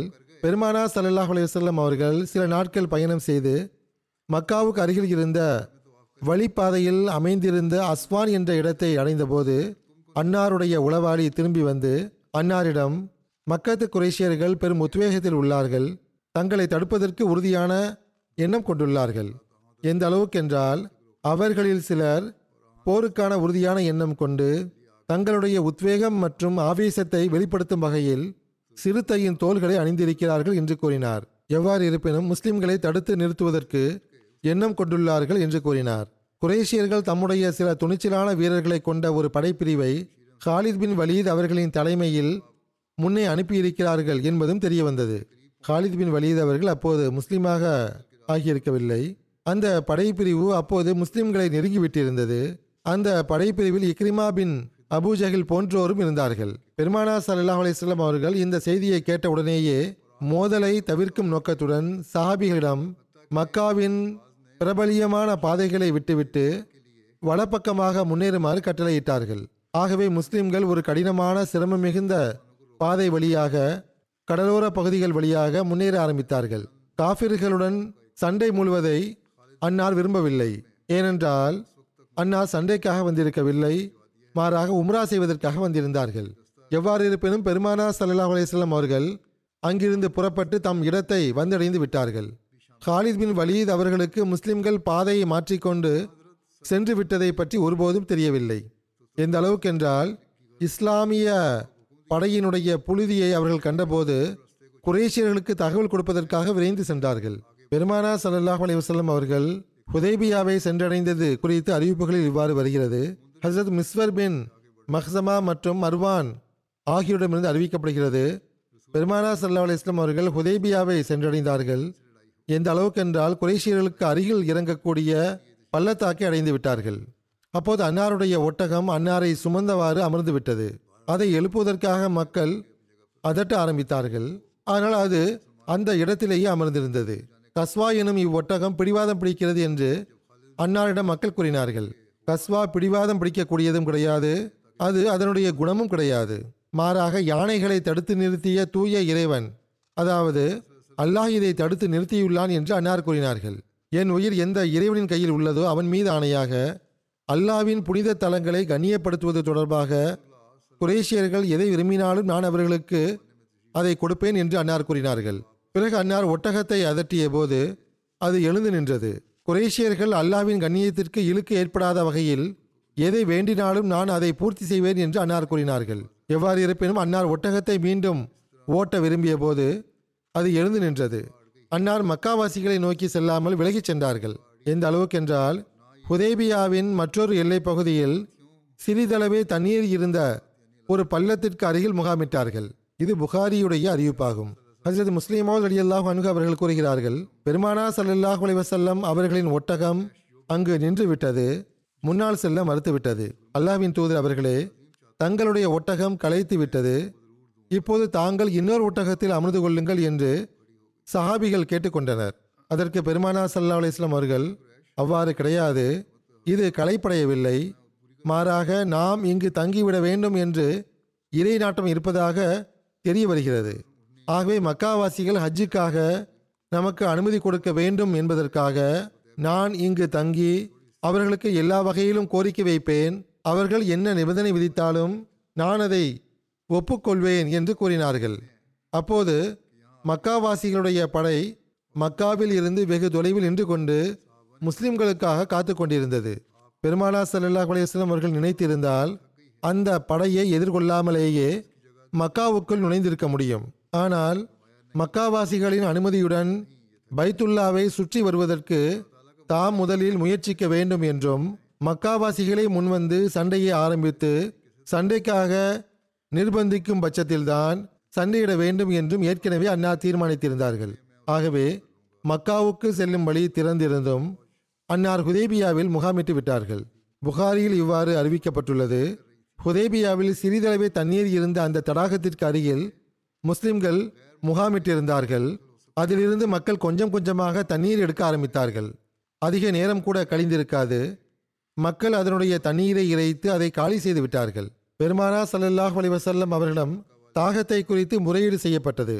பெருமானா ஸல்லல்லாஹு அலைஹி வஸல்லம் அவர்கள் சில நாட்கள் பயணம் செய்து மக்காவுக்கு அருகில் இருந்த வழிப்பாதையில் அமைந்திருந்த அஸ்வான் என்ற இடத்தை அடைந்தபோது அன்னாருடைய உளவாளி திரும்பி வந்து அன்னாரிடம், மக்கத்து குறைஷியர்கள் பெரும் உத்வேகத்தில் உள்ளார்கள், தங்களை தடுப்பதற்கு உறுதியான எண்ணம் கொண்டுள்ளார்கள். எந்த அளவுக்கென்றால் அவர்களில் சிலர் போருக்கான உறுதியான எண்ணம் கொண்டு தங்களுடைய உத்வேகம் மற்றும் ஆவேசத்தை வெளிப்படுத்தும் வகையில் சிறுத்தையின் தோள்களை அணிந்திருக்கிறார்கள் என்று கூறினார். எவ்வாறு இருப்பினும் முஸ்லிம்களை தடுத்து நிறுத்துவதற்கு எண்ணம் கொண்டுள்ளார்கள் என்று கூறினார். குறைஷியர்கள் தம்முடைய சில துணிச்சலான வீரர்களை கொண்ட ஒரு படைப்பிரிவை காலித் பின் வலீத் அவர்களின் தலைமையில் முன்னே அனுப்பியிருக்கிறார்கள் என்பதும் தெரிய வந்தது. காலித் பின் வலீத் அவர்கள் அப்போது முஸ்லீமாக ஆகியிருக்கவில்லை. அந்த படைப்பிரிவு அப்போது முஸ்லிம்களை நெருங்கிவிட்டிருந்தது. அந்த படைப்பிரிவில் இக்ரிமா பின் அபூஜஹில் போன்றோரும் இருந்தார்கள். பெருமானா ஸல்லல்லாஹு அலைஹி வஸல்லம் அவர்கள் இந்த செய்தியை கேட்ட உடனேயே மோதலை தவிர்க்கும் நோக்கத்துடன் சஹாபிகளிடம் மக்காவின் பிரபலியமான பாதைகளை விட்டுவிட்டு வலப்பக்கமாக முன்னேறுமாறு கட்டளையிட்டார்கள். ஆகவே முஸ்லிம்கள் ஒரு கடினமான சிரமம் மிகுந்த பாதை வழியாக கடலோர பகுதிகள் வழியாக முன்னேற ஆரம்பித்தார்கள். காஃபிர்களுடன் சண்டை மூழ்வதை அன்னார் விரும்பவில்லை. ஏனென்றால் அன்னார் சண்டைக்காக வந்திருக்கவில்லை, மாறாக உம்ரா செய்வதற்காக வந்திருந்தார்கள். எவ்வாறு இருப்பினும் பெருமானா ஸல்லல்லாஹு அலைஹி வஸல்லம் அவர்கள் அங்கிருந்து புறப்பட்டு தம் இடத்தை வந்தடைந்து விட்டார்கள். காலித் பின் வலீத் அவர்களுக்கு முஸ்லிம்கள் பாதையை மாற்றிக்கொண்டு சென்று விட்டதை பற்றி ஒருபோதும் தெரியவில்லை. எந்த அளவுக்கென்றால் இஸ்லாமிய படையினுடைய புழுதியை அவர்கள் கண்டபோது குறைஷியர்களுக்கு தகவல் கொடுப்பதற்காக விரைந்து சென்றார்கள். பெருமானா ஸல்லல்லாஹு அலைஹி வஸல்லம் அவர்கள் ஹுதைபியாவை சென்றடைந்தது குறித்து அறிவிப்புகளில் இவ்வாறு வருகிறது. ஹஸரத் மிஸ்வர் பின் மஹ்ஸமா மற்றும் மர்வான் ஆகியோரிடமிருந்து அறிவிக்கப்படுகிறது, பெருமானா ஸல்லல்லாஹு அலைஹி வஸல்லம் அவர்கள் ஹுதைபியாவை சென்றடைந்தார்கள். எந்த அளவுக்கென்றால் குறைஷியர்களுக்கு அருகில் இறங்கக்கூடிய பள்ளத்தாக்கை அடைந்து விட்டார்கள். அப்போது அன்னாருடைய ஒட்டகம் அன்னாரை சுமந்தவாறு அமர்ந்து விட்டது. அதை எழுப்புவதற்காக மக்கள் அதட்ட ஆரம்பித்தார்கள். ஆனால் அது அந்த இடத்திலேயே அமர்ந்திருந்தது. கஸ்வா எனும் இவ்வொட்டகம் பிடிவாதம் பிடிக்கிறது என்று அன்னாரிடம் மக்கள் கூறினார்கள். கஸ்வா பிடிவாதம் பிடிக்கக்கூடியதும் கிடையாது, அது அதனுடைய குணமும் கிடையாது. மாறாக யானைகளை தடுத்து நிறுத்திய தூய இறைவன், அதாவது அல்லாஹ் இதை தடுத்து நிறுத்தியுள்ளான் என்று அன்னார் கூறினார்கள். என் உயிர் எந்த இறைவனின் கையில் உள்ளதோ அவன் மீது ஆணையாக அல்லாஹ்வின் புனித தலங்களை கண்ணியப்படுத்துவது தொடர்பாக குறைஷியர்கள் எதை விரும்பினாலும் நான் அவர்களுக்கு அதை கொடுப்பேன் என்று அன்னார் கூறினார்கள். பிறகு அன்னார் ஒட்டகத்தை அதட்டிய போது அது எழுந்து நின்றது. குறைஷியர்கள் அல்லாஹ்வின் கண்ணியத்திற்கு இழுக்கு ஏற்படாத வகையில் எதை வேண்டினாலும் நான் அதை பூர்த்தி செய்வேன் என்று அன்னார் கூறினார்கள். எவ்வாறு இருப்பினும் அன்னார் ஒட்டகத்தை மீண்டும் ஓட்ட விரும்பிய போது அது எழுந்து நின்றது. அன்னார் மக்காவாசிகளை நோக்கி செல்லாமல் விலகிச் சென்றார்கள். எந்த அளவுக்கென்றால் ஹுதைபியாவின் மற்றொரு எல்லை பகுதியில் சிறிதளவே தண்ணீர் இருந்த ஒரு பள்ளத்திற்கு அருகில் முகாமிட்டார்கள். இது புகாரியுடைய அறிவிப்பாகும். ஹஜ்ரத் முஸ்லிமோல் ரலியல்லாஹு அன்ஹு அவர்கள் கூறுகிறார்கள், பெருமானா ஸல்லல்லாஹு அலைஹி வஸல்லம் அவர்களின் ஒட்டகம் அங்கு நின்று விட்டது, முன்னால் செல்ல மறுத்துவிட்டது. அல்லாஹ்வின் தூதர் அவர்களே, தங்களுடைய ஒட்டகம் களைத்து விட்டது, இப்போது தாங்கள் இன்னொரு ஒட்டகத்தில் அமர்ந்து கொள்ளுங்கள் என்று சஹாபிகள் கேட்டுக்கொண்டனர். அதற்கு பெருமானா ஸல்லல்லாஹு அலைஹி வஸல்லம் அவர்கள், அவ்வாறு கிடையாது, இது களைப்படையவில்லை, மாறாக நாம் இங்கு தங்கிவிட வேண்டும் என்று இறை நாட்டம் இருப்பதாக தெரிய வருகிறது. ஆகவே மக்காவாசிகள் ஹஜ்ஜுக்காக நமக்கு அனுமதி கொடுக்க வேண்டும் என்பதற்காக நான் இங்கு தங்கி அவர்களுக்கு எல்லா வகையிலும் கோரிக்கை வைப்பேன். அவர்கள் என்ன நிபந்தனை விதித்தாலும் நான் அதை ஒப்புக்கொள்வேன் என்று கூறினார்கள். அப்போது மக்காவாசிகளுடைய படை மக்காவில் இருந்து வெகு தொலைவில் நின்று கொண்டு முஸ்லிம்களுக்காக காத்து கொண்டிருந்தது. பெருமானா ஸல்லல்லாஹு அலைஹி வஸல்லம் அவர்கள் நினைத்திருந்தால் அந்த படையை எதிர்கொள்ளாமலேயே மக்காவுக்குள் நுழைந்திருக்க முடியும். ஆனால் மக்காவாசிகளின் அனுமதியுடன் பைத்துல்லாவை சுற்றி வருவதற்கு தாம் முதலில் முயற்சிக்க வேண்டும் என்றும் மக்காவாசிகளை முன்வந்து சண்டையை ஆரம்பித்து சண்டைக்காக நிர்பந்திக்கும் பட்சத்தில்தான் சண்டையிட வேண்டும் என்றும் ஏற்கனவே அன்னார் தீர்மானித்திருந்தார்கள். ஆகவே மக்காவுக்கு செல்லும் வழி திறந்திருந்தும் அன்னார் ஹுதைபியாவில் முகாமிட்டு விட்டார்கள். புகாரியில் இவ்வாறு அறிவிக்கப்பட்டுள்ளது, ஹுதைபியாவில் சிறிதளவே தண்ணீர் இருந்த அந்த தடாகத்திற்கு அருகில் முஸ்லிம்கள் முகாமிட்டிருந்தார்கள். அதிலிருந்து மக்கள் கொஞ்சம் கொஞ்சமாக தண்ணீர் எடுக்க ஆரம்பித்தார்கள். அதிக நேரம் கூட கழிந்திருக்காது, மக்கள் அதனுடைய தண்ணீரை இறைத்து அதை காலி செய்து விட்டார்கள். பெருமானா ஸல்லல்லாஹு அலைஹி வஸல்லம் அவர்களிடம் தாகத்தை குறித்து முறையீடு செய்யப்பட்டது.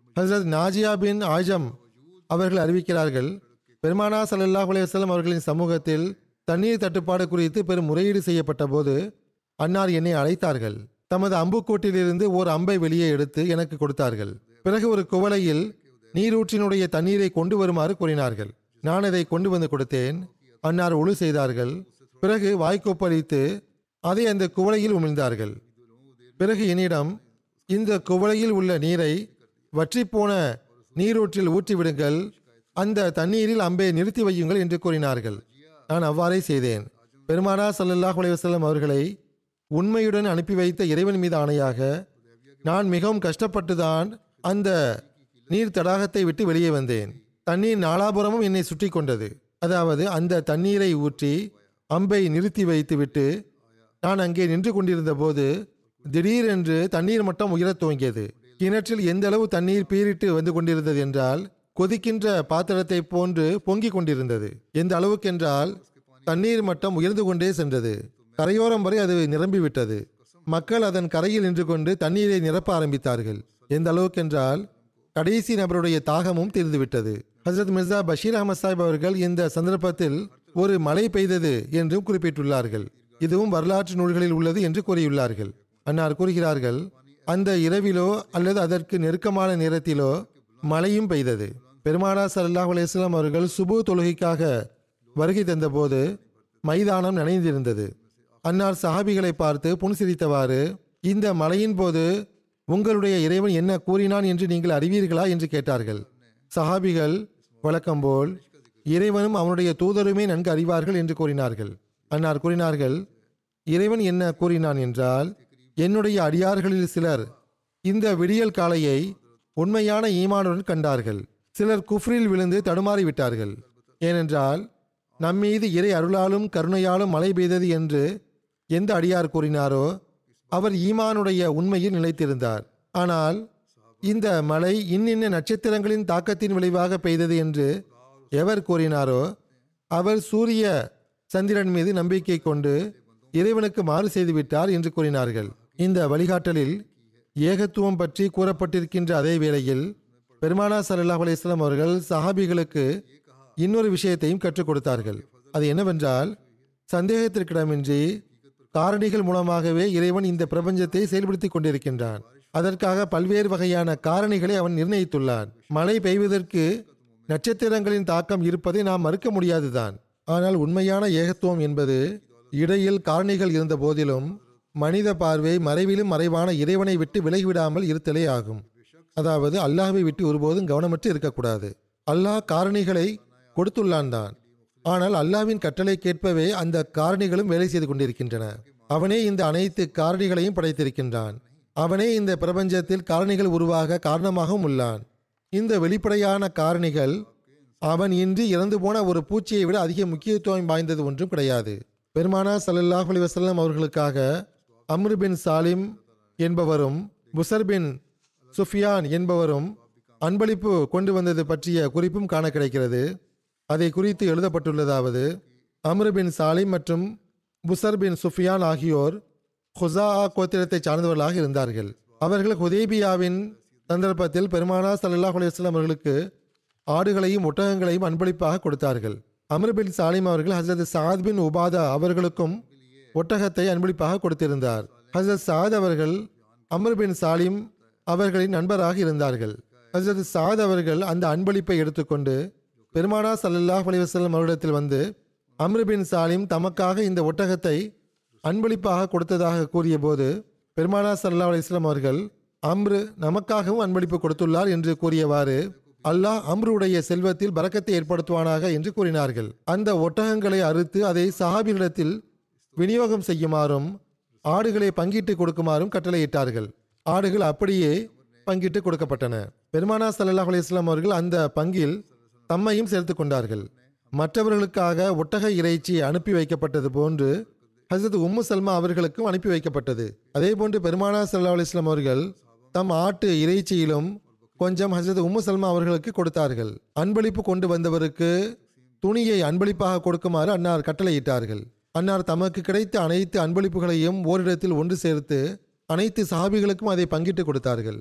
ஹஸ்ரத் நாஜியா பின் ஆஜம் அவர்கள் அறிவிக்கிறார்கள், பெருமானா ஸல்லல்லாஹு அலைஹி வஸல்லம் அவர்களின் சமூகத்தில் தண்ணீர் தட்டுப்பாடு குறித்து பெரும் முறையீடு செய்யப்பட்ட போது அன்னார் என்னை அழைத்தார்கள். தமது அம்புக்கூட்டிலிருந்து ஓர் அம்பை வெளியே எடுத்து எனக்கு கொடுத்தார்கள். பிறகு ஒரு குவளையில் நீரூற்றினுடைய தண்ணீரை கொண்டு வருமாறு கூறினார்கள். நான் அதை கொண்டு வந்து கொடுத்தேன். அன்னார் ஒழு செய்தார்கள். பிறகு வாய்க்கொப்பளித்து அதை அந்த குவளையில் உமிழ்ந்தார்கள். பிறகு என்னிடம், இந்த குவளையில் உள்ள நீரை வற்றிப்போன நீரூற்றில் ஊற்றிவிடுங்கள், அந்த தண்ணீரில் அம்பை நிறுத்தி வையுங்கள் என்று கூறினார்கள். நான் அவ்வாறே செய்தேன். பெருமானா ஸல்லல்லாஹு அலைஹி வஸல்லம் அவர்களை உண்மையுடன் அனுப்பி வைத்த இறைவன் மீது ஆணையாக நான் மிகவும் கஷ்டப்பட்டுதான் அந்த நீர் தடாகத்தை விட்டு வெளியே வந்தேன். தண்ணீர் நாலாபுரமும் என்னை சுற்றி கொண்டது. அதாவது அந்த தண்ணீரை ஊற்றி அம்பை நிறுத்தி வைத்துவிட்டு நான் அங்கே நின்று கொண்டிருந்த போது திடீரென்று தண்ணீர் மட்டம் உயரத் துவங்கியது. கிணற்றில் எந்த அளவு தண்ணீர் பீரிட்டு வந்து கொண்டிருந்தது என்றால் கொதிக்கின்ற பாத்திரத்தை போன்று பொங்கிக் கொண்டிருந்தது. எந்த அளவுக்கென்றால் தண்ணீர் மட்டம் உயர்ந்து கொண்டே சென்றது. கரையோரம் வரை அது நிரம்பிவிட்டது. மக்கள் அதன் கரையில் நின்று கொண்டு தண்ணீரை நிரப்ப ஆரம்பித்தார்கள். எந்த அளவுக்கென்றால் கடைசி நபருடைய தாகமும் தீர்ந்துவிட்டது. ஹஜ்ரத் மிர்சா பஷீர் அஹமத் சாஹிப் அவர்கள் இந்த சந்தர்ப்பத்தில் ஒரு மழை பெய்தது என்றும் குறிப்பிட்டுள்ளார்கள். இதுவும் வரலாற்று நூல்களில் உள்ளது என்று கூறியுள்ளார்கள். அன்னார் கூறுகிறார்கள், அந்த இரவிலோ அல்லது அதற்கு நெருக்கமான நேரத்திலோ மழையும் பெய்தது. பெருமானா ஸல்லல்லாஹு அலைஹி வஸல்லம் அவர்கள் சுபு தொழுகைக்காக வருகை தந்தபோது மைதானம் நனைந்திருந்தது. அன்னார் சஹாபிகளை பார்த்து புன்சிரித்தவாறு, இந்த மழையின் போது உங்களுடைய இறைவன் என்ன கூறினான் என்று நீங்கள் அறிவீர்களா என்று கேட்டார்கள். சஹாபிகள் வழக்கம்போல் இறைவனும் அவனுடைய தூதருமே நன்கு அறிவார்கள் என்று கூறினார்கள். அன்னார் கூறினார்கள், இறைவன் என்ன கூறினான் என்றால், என்னுடைய அடியார்களில் சிலர் இந்த விடியல் காலையை உண்மையான ஈமானுடன் கண்டார்கள். சிலர் குஃப்ரில் விழுந்து தடுமாறி விட்டார்கள். ஏனென்றால் நம்மீது இறை அருளாலும் கருணையாலும் மழை பெய்தது என்று எந்த அடியார் கூறினாரோ அவர் ஈமானுடைய உண்மையில் நிலைத்திருந்தார். ஆனால் இந்த மழை இன்னின்ன நட்சத்திரங்களின் தாக்கத்தின் விளைவாக பெய்தது என்று எவர் கூறினாரோ அவர் சூரிய சந்திரன் மீது நம்பிக்கை கொண்டு இறைவனுக்கு மாறு செய்துவிட்டார் என்று கூறினார்கள். இந்த வழிகாட்டலில் ஏகத்துவம் பற்றி கூறப்பட்டிருக்கின்ற அதே வேளையில் பெருமானா ஸல்லல்லாஹு அலைஹி வஸல்லம் அவர்கள் சஹாபிகளுக்கு இன்னொரு விஷயத்தையும் கற்றுக் கொடுத்தார்கள். அது என்னவென்றால், சந்தேகத்திற்கிடமின்றி காரணிகள் மூலமாகவே இறைவன் இந்த பிரபஞ்சத்தை செயல்படுத்தி கொண்டிருக்கின்றான். அதற்காக பல்வேறு வகையான காரணிகளை அவன் நிர்ணயித்துள்ளான். மழை பெய்வதற்கு நட்சத்திரங்களின் தாக்கம் இருப்பதை நாம் மறுக்க முடியாதுதான். ஆனால் உண்மையான ஏகத்துவம் என்பது இடையில் காரணிகள் இருந்த போதிலும் மனித பார்வை மறைவிலும் மறைவான இறைவனை விட்டு விலகிவிடாமல் இருத்தலே ஆகும். அதாவது அல்லாஹ்வை விட்டு ஒருபோதும் கவனமற்று இருக்கக்கூடாது. அல்லாஹ் காரணிகளை கொடுத்துள்ளான் தான். ஆனால் அல்லாஹ்வின் கட்டளை கேட்பவே அந்த காரணிகளும் வேலை செய்து கொண்டிருக்கின்றன. அவனே இந்த அனைத்து காரணிகளையும் படைத்திருக்கின்றான். அவனே இந்த பிரபஞ்சத்தில் காரணிகள் உருவாக காரணமாகவும் உள்ளான். இந்த வெளிப்படையான காரணிகள் அவன் இன்றி இறந்து போன ஒரு பூச்சியை விட அதிக முக்கியத்துவம் வாய்ந்தது ஒன்றும் கிடையாது. பெருமானா ஸல்லல்லாஹு அலைஹி வஸல்லம் அவர்களுக்காக அம்ரு பின் சாலிம் என்பவரும் புசர் பின் சுஃபியான் என்பவரும் அன்பளிப்பு கொண்டு வந்தது பற்றிய குறிப்பும் காண கிடைக்கிறது. அதை குறித்து எழுதப்பட்டுள்ளதாவது, அம்ரு பின் சாலிம் மற்றும் புசர் பின் சுஃபியான் ஆகியோர் ஹுசா கோத்திரத்தை சார்ந்தவர்களாக இருந்தார்கள். அவர்கள் ஹுதைபியாவின் சந்தர்ப்பத்தில் பெருமானா ஸல்லல்லாஹு அலைஹி வஸல்லம் அவர்களுக்கு ஆடுகளையும் ஒட்டகங்களையும் அன்பளிப்பாக கொடுத்தார்கள். அம்ரு பின் சாலிம் அவர்கள் ஹஜ்ரத் சாத் பின் உபாதா அவர்களுக்கும் ஒட்டகத்தை அன்பளிப்பாக கொடுத்திருந்தார். ஹஜ்ரத் சாத் அவர்கள் அம்ரு பின் சாலிம் அவர்களின் நண்பராக இருந்தார்கள். ஹஜ்ரத் சாத் அவர்கள் அந்த அன்பளிப்பை எடுத்துக்கொண்டு பெருமானா ஸல்லல்லாஹு அலைஹி வஸல்லம் அவரிடத்தில் வந்து, அம்ரு பின் சாலிம் தமக்காக இந்த ஒட்டகத்தை அன்பளிப்பாக கொடுத்ததாக கூறிய போது பெருமானா ஸல்லல்லாஹு அலைஹி வஸல்லம் அவர்கள், அம்ரு நமக்காகவும் அன்பளிப்பு கொடுத்துள்ளார் என்று கூறியவாறு, அல்லாஹ் அம்ருடைய செல்வத்தில் பரக்கத்தை ஏற்படுத்துவானாக என்று கூறினார்கள். அந்த ஒட்டகங்களை அறுத்து அதை சஹாபிகளிடத்தில் விநியோகம் செய்யுமாறும் ஆடுகளை பங்கிட்டு கொடுக்குமாறும் கட்டளையிட்டார்கள். ஆடுகள் அப்படியே பங்கிட்டு கொடுக்கப்பட்டன. பெருமானா ஸல்லல்லாஹு அலைஹி வஸல்லம் அவர்கள் அந்த பங்கில் தம்மையும் சேர்த்து கொண்டார்கள். மற்றவர்களுக்காக ஒட்டக இறைச்சி அனுப்பி வைக்கப்பட்டது போன்று ஹஜ்ரத் உம்மு சல்மா அவர்களுக்கும் அனுப்பி வைக்கப்பட்டது. அதே போன்று பெருமானா ஸல்லல்லாஹு அலைஹி வஸல்லம் அவர்கள் தம் ஆட்டு இறைச்சியிலும் கொஞ்சம் ஹஜ்ரத் உம்மு சல்மா அவர்களுக்கு கொடுத்தார்கள். அன்பளிப்பு கொண்டு வந்தவருக்கு துணியை அன்பளிப்பாக கொடுக்குமாறு அன்னார் கட்டளையிட்டார்கள். அன்னார் தமக்கு கிடைத்த அனைத்து அன்பளிப்புகளையும் ஓரிடத்தில் ஒன்று சேர்த்து அனைத்து சஹாபிகளுக்கும் அதை பங்கிட்டு கொடுத்தார்கள்.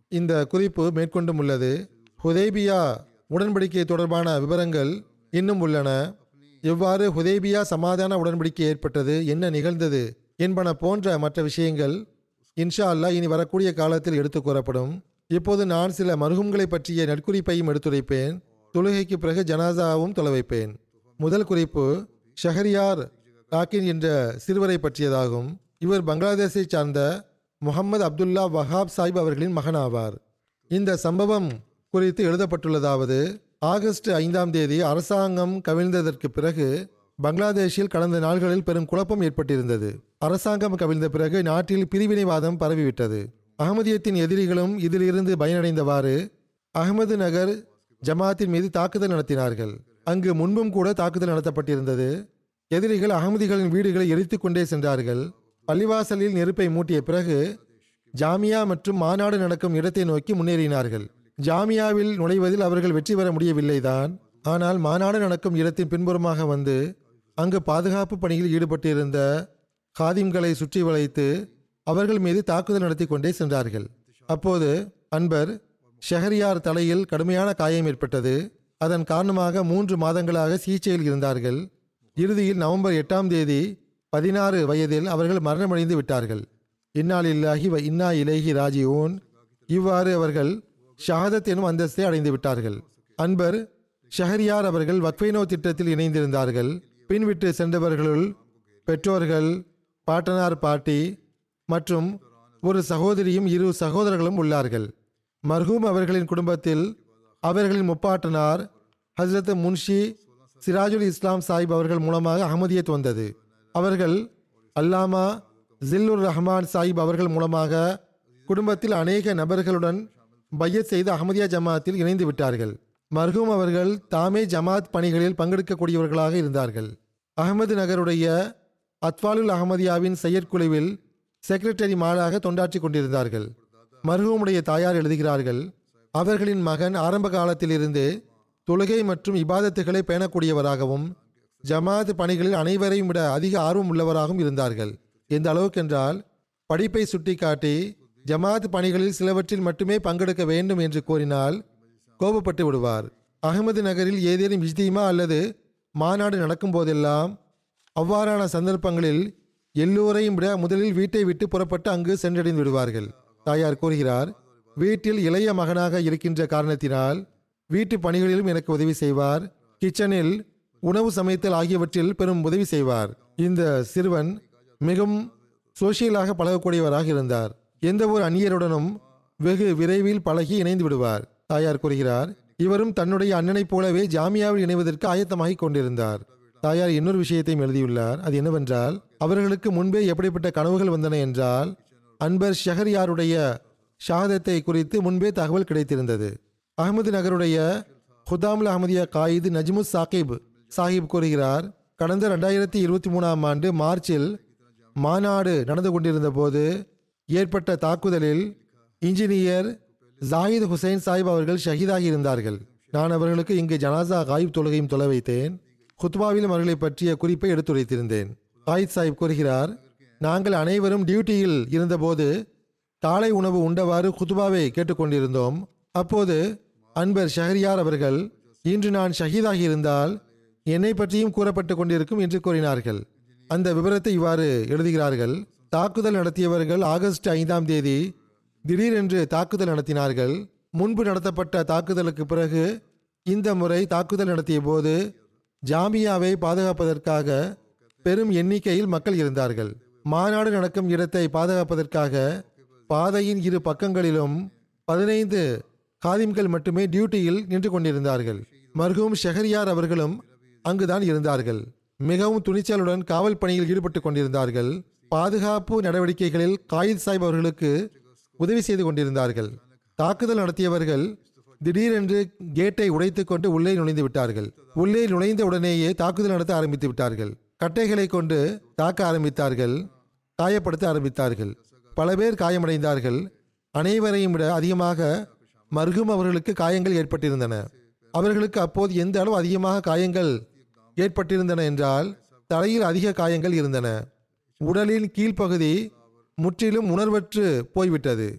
இந்த குறிப்பு மேற்கொண்டும் உள்ளது. ஹுதைபியா உடன்படிக்கை தொடர்பான விவரங்கள் இன்னும் உள்ளன. எவ்வாறு ஹுதைபியா சமாதான உடன்படிக்கை ஏற்பட்டது, என்ன நிகழ்ந்தது என்பன போன்ற மற்ற விஷயங்கள் இன்ஷா அல்லாஹ் இனி வரக்கூடிய காலத்தில் எடுத்து கூறப்படும். இப்போது நான் சில மர்ஹூம்களை பற்றிய நற்குறிப்பையும் எடுத்துரைப்பேன். தொழுகைக்கு பிறகு ஜனாசாவும் தொலை வைப்பேன். முதல் குறிப்பு ஷஹரியார் டாக்கின் என்ற சிறுவரை பற்றியதாகும். இவர் பங்களாதேஷை சார்ந்த முகமது அப்துல்லா வஹாப் சாஹிப் அவர்களின் மகன் ஆவார். இந்த சம்பவம் குறித்து எழுதப்பட்டுள்ளதாவது: ஆகஸ்ட் ஐந்தாம் தேதி அரசாங்கம் கவிழ்ந்ததற்கு பிறகு பங்களாதேஷில் கடந்த நாள்களில் பெரும் குழப்பம் ஏற்பட்டிருந்தது. அரசாங்கம் கவிழ்ந்த பிறகு நாட்டில் பிரிவினைவாதம் பரவிவிட்டது. அகமதியத்தின் எதிரிகளும் இதிலிருந்து பயனடைந்தவாறு அகமது நகர் ஜமாத்தின் மீது தாக்குதல் நடத்தினார்கள். அங்கு முன்பும் கூட தாக்குதல் நடத்தப்பட்டிருந்தது. எதிரிகள் அகமதிகளின் வீடுகளை எரித்து கொண்டே சென்றார்கள். பள்ளிவாசலில் நெருப்பை மூட்டிய பிறகு ஜாமியா மற்றும் மாநாடு நடக்கும் இடத்தை நோக்கி முன்னேறினார்கள். ஜாமியாவில் நுழைவதில் அவர்கள் வெற்றி பெற முடியவில்லைதான். ஆனால் மாநாடு நடக்கும் இடத்தின் பின்புறமாக வந்து அங்கு பாதுகாப்பு பணியில் ஈடுபட்டிருந்த காதிம்களை சுற்றி வளைத்து அவர்கள் மீது தாக்குதல் நடத்தி கொண்டே சென்றார்கள். அப்போது அன்பர் ஷஹரியார் தலையில் கடுமையான காயம் ஏற்பட்டது. அதன் காரணமாக மூன்று மாதங்களாக சிகிச்சையில் இருந்தார்கள். இறுதியில் நவம்பர் எட்டாம் தேதி பதினாறு வயதில் அவர்கள் மரணமடைந்து விட்டார்கள். இன்னாலில்லாஹி வ இன்னா இலைஹி ராஜிஊன். இவ்வாறு அவர்கள் ஷஹாதத் எனும் அந்தஸ்தை அடைந்து விட்டார்கள். அன்பர் ஷஹரியார் அவர்கள் வக்ஃபைனோ திட்டத்தில் இணைந்திருந்தார்கள். பின்விட்டு சென்றவர்களுள் பெற்றோர்கள், பாட்டனார் பாட்டி மற்றும் ஒரு சகோதரியும் இரு சகோதரர்களும் உள்ளார்கள். மர்ஹூம் அவர்களின் குடும்பத்தில் அவர்களின் முப்பாட்டனார் ஹஸ்ரத் முன்ஷி சிராஜுல் இஸ்லாம் சாஹிப் அவர்கள் மூலமாக அஹமதியத் வந்தது. அவர்கள் அல்லாமா ஜில்லுர் ரஹ்மான் சாஹிப் அவர்கள் மூலமாக குடும்பத்தில் அநேக நபர்களுடன் பையத் செய்து அஹமதியா ஜமாத்தில் இணைந்து விட்டார்கள். மர்ஹூம் அவர்கள் தாமே ஜமாத் பணிகளில் பங்கெடுக்கக்கூடியவர்களாக இருந்தார்கள். அகமது நகருடைய அத்வாலுல் அஹமதியாவின் செயற்குழுவில் செக்ரட்டரி மாடாக தொண்டாற்றி கொண்டிருந்தார்கள். மர்ஹூமுடைய தாயார் எழுதுகிறார்கள், அவர்களின் மகன் ஆரம்ப காலத்திலிருந்து தொழுகை மற்றும் இபாதத்துகளை பேணக்கூடியவராகவும் ஜமாத் பணிகளில் அனைவரையும் விட அதிக ஆர்வம் உள்ளவராகவும் இருந்தார்கள். எந்த அளவுக்கென்றால் படிப்பை சுட்டிக்காட்டி ஜமாத் பணிகளில் சிலவற்றில் மட்டுமே பங்கெடுக்க வேண்டும் என்று கோரினால் கோபப்பட்டு விடுவார். அகமது நகரில் ஏதேனும் இஜ்திமா அல்லது மாநாடு நடக்கும் போதெல்லாம் அவ்வாறான சந்தர்ப்பங்களில் எல்லோரையும் விட முதலில் வீட்டை விட்டு புறப்பட்டு அங்கு சென்றடைந்து விடுவார்கள். தாயார் கூறுகிறார், வீட்டில் இளைய மகனாக இருக்கின்ற காரணத்தினால் வீட்டு பணிகளிலும் எனக்கு உதவி செய்வார். கிச்சனில் உணவு சமைத்தல் ஆகியவற்றில் பெரும் உதவி செய்வார். இந்த சிறுவன் மிகவும் சோசியலாக பழகக்கூடியவராக இருந்தார். எந்த ஒரு அந்நியருடனும் வெகு விரைவில் பழகி இணைந்து விடுவார். தாயார் கூறுகிறார், இவரும் தன்னுடைய அண்ணனைப் போலவே ஜாமியாவில் இணைவதற்கு ஆயத்தமாகி கொண்டிருந்தார். தாயார் இன்னொரு விஷயத்தையும் எழுதியுள்ளார். அது என்னவென்றால், அவர்களுக்கு முன்பே எப்படிப்பட்ட கனவுகள் வந்தன என்றால், அன்பர் ஷஹரியாருடைய ஷஹாதத்தை குறித்து முன்பே தகவல் கிடைத்திருந்தது. அகமது நகருடைய ஹுதாமுல் அஹமதியா காயிது நஜ்முஸ் சாகிப் சாஹிப் கூறுகிறார், கடந்த ரெண்டாயிரத்தி இருபத்தி மூணாம் ஆண்டு மார்ச்சில் மாநாடு நடந்து கொண்டிருந்த போது ஏற்பட்ட தாக்குதலில் இன்ஜினியர் ஜாஹித் ஹுசைன் சாஹிப் அவர்கள் ஷஹீதாகி இருந்தார்கள். நான் அவர்களுக்கு இங்கு ஜனாசா காயிப் தொழுகையும் தொலை வைத்தேன். குத்பாவிலும் அவர்களை பற்றிய குறிப்பை எடுத்துரைத்திருந்தேன். காயித் சாஹிப் கூறுகிறார், நாங்கள் அனைவரும் டியூட்டியில் இருந்தபோது காலை உணவு உண்டவாறு குத்பாவை கேட்டுக்கொண்டிருந்தோம். அப்போது அன்பர் ஷஹரியார் அவர்கள், இன்று நான் ஷஹீதாகி இருந்தால் என்னை பற்றியும் கூறப்பட்டு கொண்டிருக்கும் என்று கூறினார்கள். அந்த விவரத்தை இவ்வாறு எழுதுகிறார்கள், தாக்குதல் நடத்தியவர்கள் ஆகஸ்ட் ஐந்தாம் தேதி திடீரென்று தாக்குதல் நடத்தினார்கள். முன்பு நடத்தப்பட்ட தாக்குதலுக்கு பிறகு இந்த முறை தாக்குதல் நடத்திய போது ஜாமியாவை பாதுகாப்பதற்காக பெரும் எண்ணிக்கையில் மக்கள் இருந்தார்கள். மாநாடு நடக்கும் இடத்தை பாதுகாப்பதற்காக பாதையின் இரு பக்கங்களிலும் பதினைந்து காதிம்கள் மட்டுமே டியூட்டியில் நின்று கொண்டிருந்தார்கள். மர்ஹூம் ஷஹரியார் அவர்களும் அங்குதான் இருந்தார்கள். மிகவும் துணிச்சலுடன் காவல் பணியில் ஈடுபட்டு கொண்டிருந்தார்கள். பாதுகாப்பு நடவடிக்கைகளில் காயித் சாஹிப் அவர்களுக்கு உதவி செய்து கொண்டிருந்தார்கள். தாக்குதல் நடத்தியவர்கள் திடீரென்று கேட்டை உடைத்து கொண்டு உள்ளே நுழைந்து விட்டார்கள். உள்ளே நுழைந்த உடனேயே தாக்குதல் நடத்த ஆரம்பித்து விட்டார்கள். கட்டைகளை கொண்டு தாக்க ஆரம்பித்தார்கள், காயப்படுத்த ஆரம்பித்தார்கள். பல பேர் காயமடைந்தார்கள். அனைவரையும் விட அதிகமாக மர்ஹூம் அவர்களுக்கு காயங்கள் ஏற்பட்டிருந்தன. அவர்களுக்கு அப்போது எந்த அளவு அதிகமாக காயங்கள் ஏற்பட்டிருந்தன என்றால், தலையில் அதிக காயங்கள் இருந்தன. உடலின் கீழ்ப்பகுதி முற்றிலும் உணர்வற்று போய்விட்டது.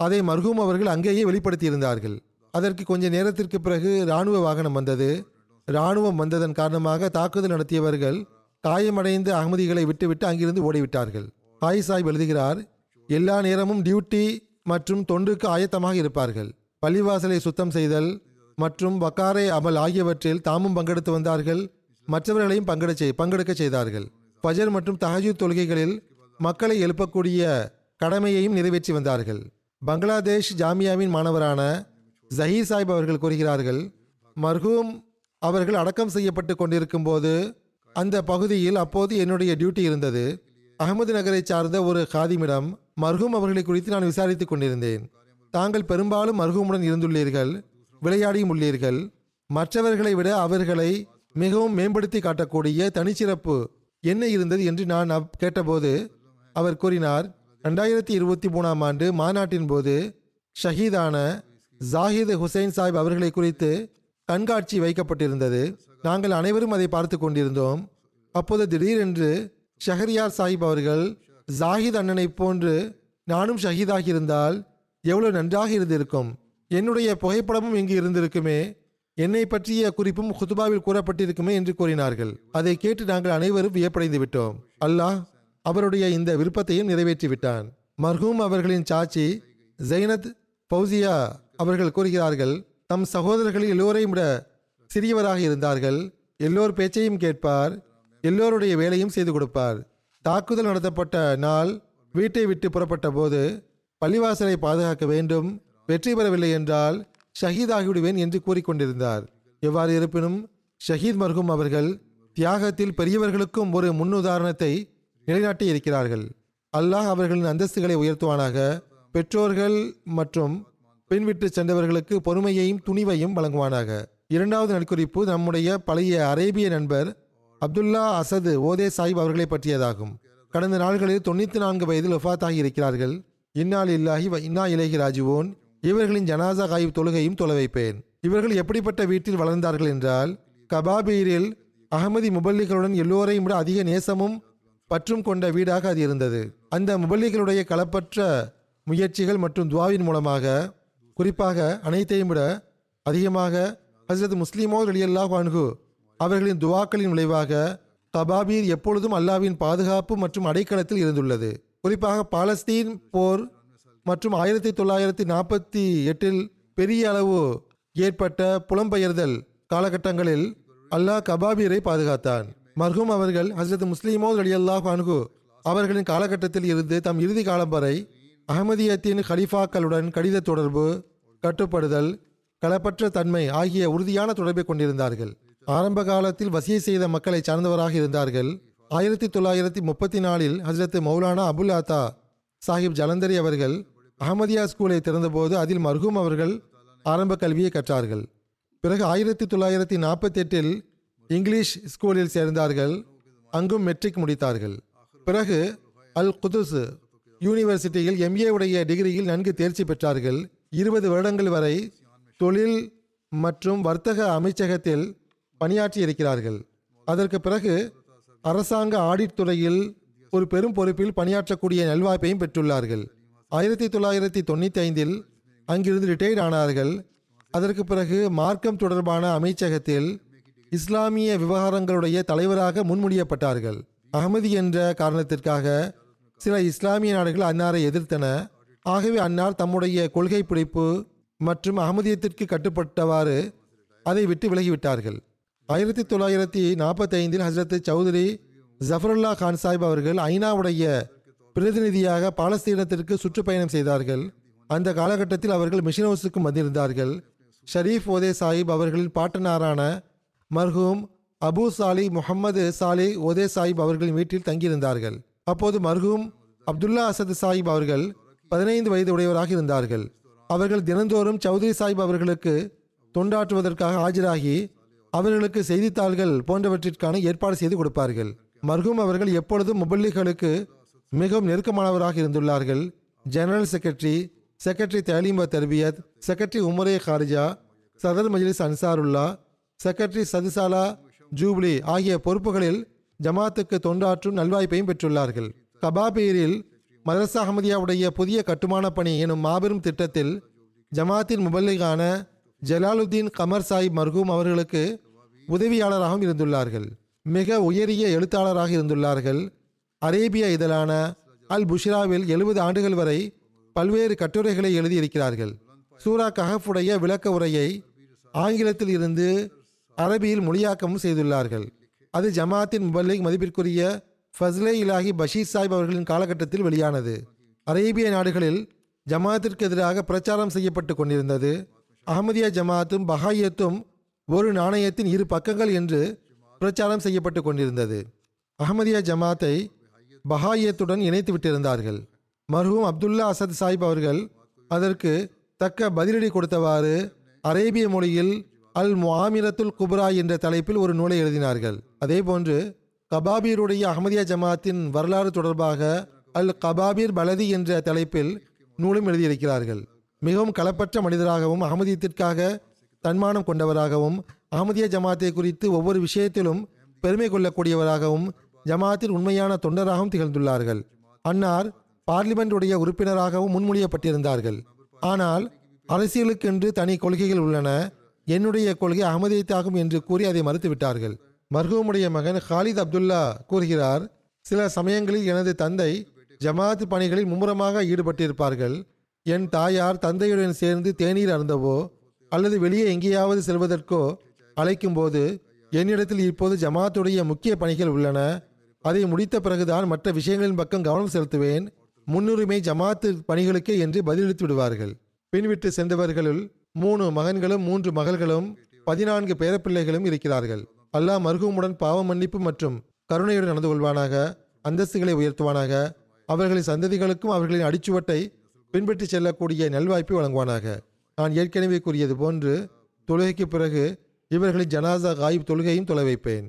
அதை மர்ஹூம் அவர்கள் அங்கேயே வெளிப்படுத்தியிருந்தார்கள். அதற்கு கொஞ்ச நேரத்திற்கு பிறகு இராணுவ வாகனம் வந்தது. இராணுவம் வந்ததன் காரணமாக தாக்குதல் நடத்தியவர்கள் காயமடைந்த அகமதிகளை விட்டுவிட்டு அங்கிருந்து ஓடிவிட்டார்கள். ஹாய் சாஹிப் எழுதுகிறார், எல்லா நேரமும் டியூட்டி மற்றும் தொண்டுக்கு ஆயத்தமாக இருப்பார்கள். பள்ளிவாசலை சுத்தம் செய்தல் மற்றும் வக்காரை அமல் ஆகியவற்றில் தாமும் பங்கெடுத்து வந்தார்கள். மற்றவர்களையும் பங்கெடு செய் பங்கெடுக்க செய்தார்கள். ஃபஜர் மற்றும் தஹஜுத் தொழுகைகளில் மக்களை எழுப்பக்கூடிய கடமையையும் நிறைவேற்றி வந்தார்கள். பங்களாதேஷ் ஜாமியாவின் மாணவரான ஜஹீர் சாஹிப் அவர்கள் கூறுகிறார்கள், மர்ஹூம் அவர்கள் அடக்கம் செய்யப்பட்டு கொண்டிருக்கும் போது அந்த பகுதியில் அப்போது என்னுடைய டியூட்டி இருந்தது. அகமது நகரை சார்ந்த ஒரு காதிமிடம் மர்ஹூம் அவர்களை குறித்து நான் விசாரித்து கொண்டிருந்தேன். தாங்கள் பெரும்பாலும் மர்ஹூமுடன் இருந்துள்ளீர்கள், விளையாடியும் உள்ளீர்கள். மற்றவர்களை விட அவர்களை மிகவும் மேம்படுத்தி காட்டக்கூடிய தனிச்சிறப்பு என்ன இருந்தது என்று நான் கேட்டபோது அவர் கூறினார், ரெண்டாயிரத்தி இருபத்தி மூணாம் ஆண்டு மாநாட்டின் போது ஷஹீதான ஜாஹித் ஹுசைன் சாஹிப் அவர்களை குறித்து கண்காட்சி வைக்கப்பட்டிருந்தது. நாங்கள் அனைவரும் அதை பார்த்து கொண்டிருந்தோம். அப்போது திடீரென்று ஷஹரியார் சாஹிப் அவர்கள், ஜாஹித் அண்ணனை போன்று நானும் ஷஹீதாகி இருந்தால் எவ்வளவு நன்றாக இருந்திருக்கும், என்னுடைய புகைப்படமும் இங்கு இருந்திருக்குமே, என்னை பற்றிய குறிப்பும் ஹுதுபாவில் கூறப்பட்டிருக்குமே என்று கூறினார்கள். அதை கேட்டு நாங்கள் அனைவரும் வியப்படைந்து விட்டோம். அல்லாஹ் அவருடைய இந்த விருப்பத்தையும் நிறைவேற்றி விட்டான். மர்ஹூம் அவர்களின் சாட்சி ஜைனத் ஃபௌசியா அவர்கள் கூறுகிறார்கள், தம் சகோதரர்களில் எல்லோரையும் விட சிறியவராக இருந்தார்கள். எல்லோர் பேச்சையும் கேட்பார், எல்லோருடைய வேலையும் செய்து கொடுப்பார். தாக்குதல் நடத்தப்பட்ட நாள் வீட்டை விட்டு புறப்பட்ட போது பள்ளிவாசலை பாதுகாக்க வேண்டும், வெற்றி பெறவில்லை என்றால் ஷஹீதாகிவிடுவேன் என்று கூறிக்கொண்டிருந்தார். எவ்வாறு இருப்பினும் ஷஹீத் மர்ஹூம் அவர்கள் தியாகத்தில் பெரியவர்களுக்கும் ஒரு முன்னுதாரணத்தை நிலைநாட்டி இருக்கிறார்கள். அல்லாஹ் அவர்களின் அந்தஸ்துகளை உயர்த்துவானாக. பெற்றோர்கள் மற்றும் பின்விட்டு சென்றவர்களுக்கு பொறுமையையும் துணிவையும் வழங்குவானாக. இரண்டாவது நட்குறிப்பு நம்முடைய பழைய அரேபிய நண்பர் அப்துல்லா அசது ஓதே சாஹிப் அவர்களை பற்றியதாகும். கடந்த நாள்களில் தொண்ணூற்றி நான்கு வயதில் வஃபாத்தாகி இருக்கிறார்கள். இன்னால் இல்லாஹி வ இன்னா இலைஹி ராஜிவோன். இவர்களின் ஜனாசா காயிப் தொழுகையும் தொலை வைப்பேன். இவர்கள் எப்படிப்பட்ட வீட்டில் வளர்ந்தார்கள் என்றால், கபாபீரில் அகமதி முபல்லிகளுடன் எல்லோரையும் விட அதிக நேசமும் பற்றும் கொண்ட வீடாக அது இருந்தது. அந்த முபல்லிகளுடைய களப்பற்ற முயற்சிகள் மற்றும் துவாவின் மூலமாக, குறிப்பாக அனைத்தையும் விட அதிகமாக ஹஸ்ரத் முஸ்லிமோ ரலியல்லாஹு அன்ஹு அவர்களின் துவாக்களின் விளைவாக கபாபீர் எப்பொழுதும் அல்லாவின் பாதுகாப்பு மற்றும் அடைக்கலத்தில் இருந்துள்ளது. குறிப்பாக பாலஸ்தீன் போர் மற்றும் ஆயிரத்தி தொள்ளாயிரத்தி நாற்பத்தி எட்டில் பெரிய அளவு ஏற்பட்ட புலம்பெயர்தல் காலகட்டங்களில் அல்லாஹ் கபாபீரை பாதுகாத்தான். மர்ஹூம் அவர்கள் ஹஸ்ரத் முஸ்லிமோ ரலியல்லாஹு அன்ஹு அவர்களின் காலகட்டத்தில் இருந்து தம் இறுதி காலம் வரை அஹமதியத்தின் ஹலீஃபாக்களுடன் கடித தொடர்பு, கட்டுப்படுதல், களப்பற்ற தன்மை ஆகிய உறுதியான தொடர்பை கொண்டிருந்தார்கள். ஆரம்ப காலத்தில் வசியை செய்த மக்களை சார்ந்தவராக இருந்தார்கள். ஆயிரத்தி தொள்ளாயிரத்தி முப்பத்தி நாலில் ஹஸ்ரத் மௌலானா அபுல் ஆத்தா சாஹிப் ஜலந்தரி அவர்கள் அஹமதியா ஸ்கூலை திறந்தபோது அதில் மர்ஹூம் அவர்கள் ஆரம்ப கல்வியை கற்றார்கள். பிறகு ஆயிரத்தி தொள்ளாயிரத்தி நாற்பத்தி எட்டில் இங்கிலீஷ் ஸ்கூலில் சேர்ந்தார்கள். அங்கும் மெட்ரிக் முடித்தார்கள். பிறகு அல் குதுஸ் யூனிவர்சிட்டியில் எம்ஏ உடைய டிகிரியில் நன்கு தேர்ச்சி பெற்றார்கள். இருபது வருடங்கள் வரை தொழில் மற்றும் வர்த்தக அமைச்சகத்தில் பணியாற்றி இருக்கிறார்கள். அதற்கு பிறகு அரசாங்க ஆடிட் துறையில் ஒரு பெரும் பொறுப்பில் பணியாற்றக்கூடிய நல்வாய்ப்பையும் பெற்றுள்ளார்கள். ஆயிரத்தி தொள்ளாயிரத்தி தொண்ணூற்றி ஐந்தில் அங்கிருந்து ரிட்டையர்ட் ஆனார்கள். அதற்கு பிறகு மார்க்கம் தொடர்பான அமைச்சகத்தில் இஸ்லாமிய விவகாரங்களுடைய தலைவராக முன்மொழியப்பட்டார்கள். அகமதி என்ற காரணத்திற்காக சில இஸ்லாமிய நாடுகள் அன்னாரை எதிர்த்தன. ஆகவே அன்னார் தம்முடைய கொள்கை பிடிப்பு மற்றும் அகமதியத்திற்கு கட்டுப்பட்டவாறு அதை விட்டு விலகிவிட்டார்கள். ஆயிரத்தி தொள்ளாயிரத்தி நாற்பத்தி ஐந்தில் ஹசரத் சௌத்ரி ஜஃபருல்லா கான் சாஹிப் அவர்கள் ஐநாவுடைய பிரதிநிதியாக பாலஸ்தீனத்திற்கு சுற்றுப்பயணம் செய்தார்கள். அந்த காலகட்டத்தில் அவர்கள் மிஷன் ஹவுஸுக்கும் வந்திருந்தார்கள். ஷரீஃப் ஓதே சாஹிப் அவர்களின் பாட்டனாரான மர்ஹூம் அபு சாலி முகமது சாலி ஓதே சாஹிப் அவர்களின் வீட்டில் தங்கியிருந்தார்கள். அப்போது மர்ஹூம் அப்துல்லா அசத் சாஹிப் அவர்கள் பதினைந்து வயது உடையவராக இருந்தார்கள். அவர்கள் தினந்தோறும் சௌத்ரி சாஹிப் அவர்களுக்கு தொண்டாற்றுவதற்காக ஆஜராகி அவர்களுக்கு செய்தித்தாள்கள் போன்றவற்றிற்கான ஏற்பாடு செய்து கொடுப்பார்கள். மர்ஹூம் அவர்கள் எப்பொழுதும் முபல்லிகளுக்கு மிகவும் நெருக்கமானவராக இருந்துள்ளார்கள். ஜெனரல் செக்ரட்டரி, செக்ரட்டரி தலீம் வ தர்பியத், செக்ரட்டரி உமரே காரிஜா, சதர் மஜ்லிஸ் அன்சாருல்லா, செக்ரட்டரி சதிசாலா ஜூப்ளி ஆகிய பொறுப்புகளில் ஜமாத்துக்கு தொண்டாற்றும் நல்வாய்ப்பையும் பெற்றுள்ளார்கள். கபாபீரில் மதரசா அஹமதியாவுடைய புதிய கட்டுமான பணி எனும் மாபெரும் திட்டத்தில் ஜமாத்தின் முபல்லிகான ஜலாலுத்தீன் கமர் சாஹிப் மர்ஹூம் அவர்களுக்கு உதவியாளராகவும் இருந்துள்ளார்கள். மிக உயரிய எழுத்தாளராக இருந்துள்ளார்கள். அரேபிய இதழான அல் புஷ்ராவில் எழுபது ஆண்டுகள் வரை பல்வேறு கட்டுரைகளை எழுதியிருக்கிறார்கள். சூரா கஹஃபுடைய விளக்க உரையை ஆங்கிலத்தில் இருந்து அரபியில் மொழியாக்கமும் செய்துள்ளார்கள். அது ஜமாத்தின் முபல்லிக் மதிப்பிற்குரிய ஃபஸ்லே இலாஹி பஷீர் சாஹிப் அவர்களின் காலகட்டத்தில் வெளியானது. அரேபிய நாடுகளில் ஜமாத்திற்கு எதிராக பிரச்சாரம் செய்யப்பட்டு கொண்டிருந்தது. அஹமதியா ஜமாத்தும் பஹாயத்தும் ஒரு நாணயத்தின் இரு பக்கங்கள் என்று பிரச்சாரம் செய்யப்பட்டு கொண்டிருந்தது. அஹமதியா ஜமாத்தை பஹாயத்துடன் இணைத்து விட்டிருந்தார்கள். மர்ஹூம் அப்துல்லா அசத் சாஹிப் அவர்கள் அதற்கு தக்க பதிலடி கொடுத்தவாறு அரேபிய மொழியில் அல் முஆமிரத்துல் குப்ரா என்ற தலைப்பில் ஒரு நூலை எழுதினார்கள். அதே போன்று கபாபீருடைய அஹமதியா ஜமாத்தின் வரலாறு தொடர்பாக அல் கபாபீர் பலதி என்ற தலைப்பில் நூலும் எழுதியிருக்கிறார்கள். மிகவும் களப்பற்ற மனிதராகவும் அகமதியத்திற்காக தன்மானம் கொண்டவராகவும் அஹமதியா ஜமாத்தை குறித்து ஒவ்வொரு விஷயத்திலும் பெருமை கொள்ளக்கூடியவராகவும் ஜமாத்தின் உண்மையான தொண்டராகவும் திகழ்ந்துள்ளார்கள். அன்னார் பார்லிமெண்டுடைய உறுப்பினராகவும் முன்மொழியப்பட்டிருந்தார்கள். ஆனால் அரசியலுக்கென்று தனி கொள்கைகள் உள்ளன, என்னுடைய கொள்கை அகமதியத்தாகும் என்று கூறி அதை மறுத்துவிட்டார்கள். மர்ஹூமுடைய மகன் ஹாலித் அப்துல்லா கூறுகிறார், சில சமயங்களில் எனது தந்தை ஜமாத் பணிகளில் மும்முரமாக ஈடுபட்டிருப்பார்கள். என் தாயார் தந்தையுடன் சேர்ந்து தேநீர் அருந்தவோ அல்லது வெளியே எங்கேயாவது செல்வதற்கோ அழைக்கும் போது என்னிடத்தில் இப்போது ஜமாத்துடைய முக்கிய பணிகள் உள்ளன, அதை முடித்த பிறகுதான் மற்ற விஷயங்களின் பக்கம் கவனம் செலுத்துவேன், முன்னுரிமை ஜமாத்து பணிகளுக்கே என்று பதிலளித்து விடுவார்கள். பின்விட்டு சென்றவர்களுள் மூணு மகன்களும் மூன்று மகள்களும் பதினான்கு பேரப்பிள்ளைகளும் இருக்கிறார்கள். அல்லாஹ் மர்ஹூமுடன் பாவ மன்னிப்பு மற்றும் கருணையுடன் நடந்து கொள்வானாக, அந்தஸ்துகளை உயர்த்துவானாக, அவர்களின் சந்ததிகளுக்கும் அவர்களின் அடிச்சுவட்டை பின்பற்றி செல்லக்கூடிய நல்வாய்ப்பை வழங்குவானாக. நான் ஏற்கனவே கூறியது போன்று தொழுகைக்கு பிறகு இவர்களின் ஜனாசா காயிப் தொழுகையும் தொலை வைப்பேன்.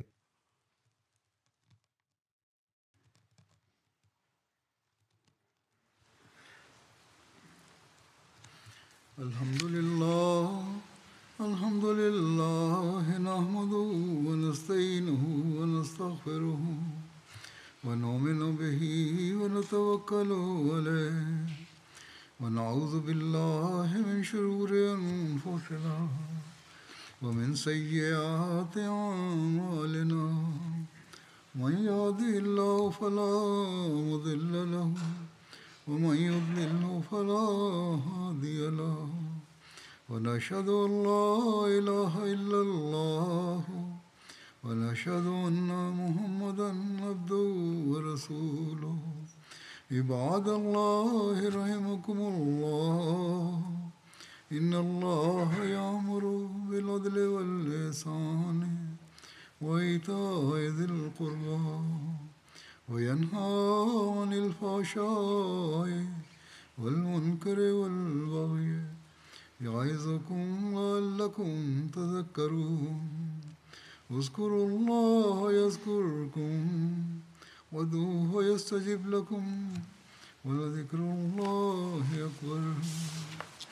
அல்ஹம்துலில்லாஹ் அல்ஹம்துலில்லாஹ் நஹ்மதுஹு வ நஸ்தஈனுஹு வ நஸ்தக்ஃபிருஹு வ நு'மினு பிஹி வ நதவக்கலு அலைஹி வ நஊது பில்லாஹி மின் ஷுரூரி அன்ஃபுஸினா வ மின் ஸய்யிஆத்தி அஅமாலினா மன் யஹ்திஹில்லாஹு ஃபலா முضில்ல லஹு ومن يضلل فلا هادي له ونشهد أن لا إله إلا الله ونشهد أن محمدا عبده ورسوله عباد الله رحمكم الله إن الله يأمر بالعدل والإحسان وإيتاء ذي القربى وينهى عن الفحشاء والمنكر والبغي يعظكم لعلكم تذكرون اذكروا الله يذكركم وادعوه يستجب لكم ولذكر الله أكبر.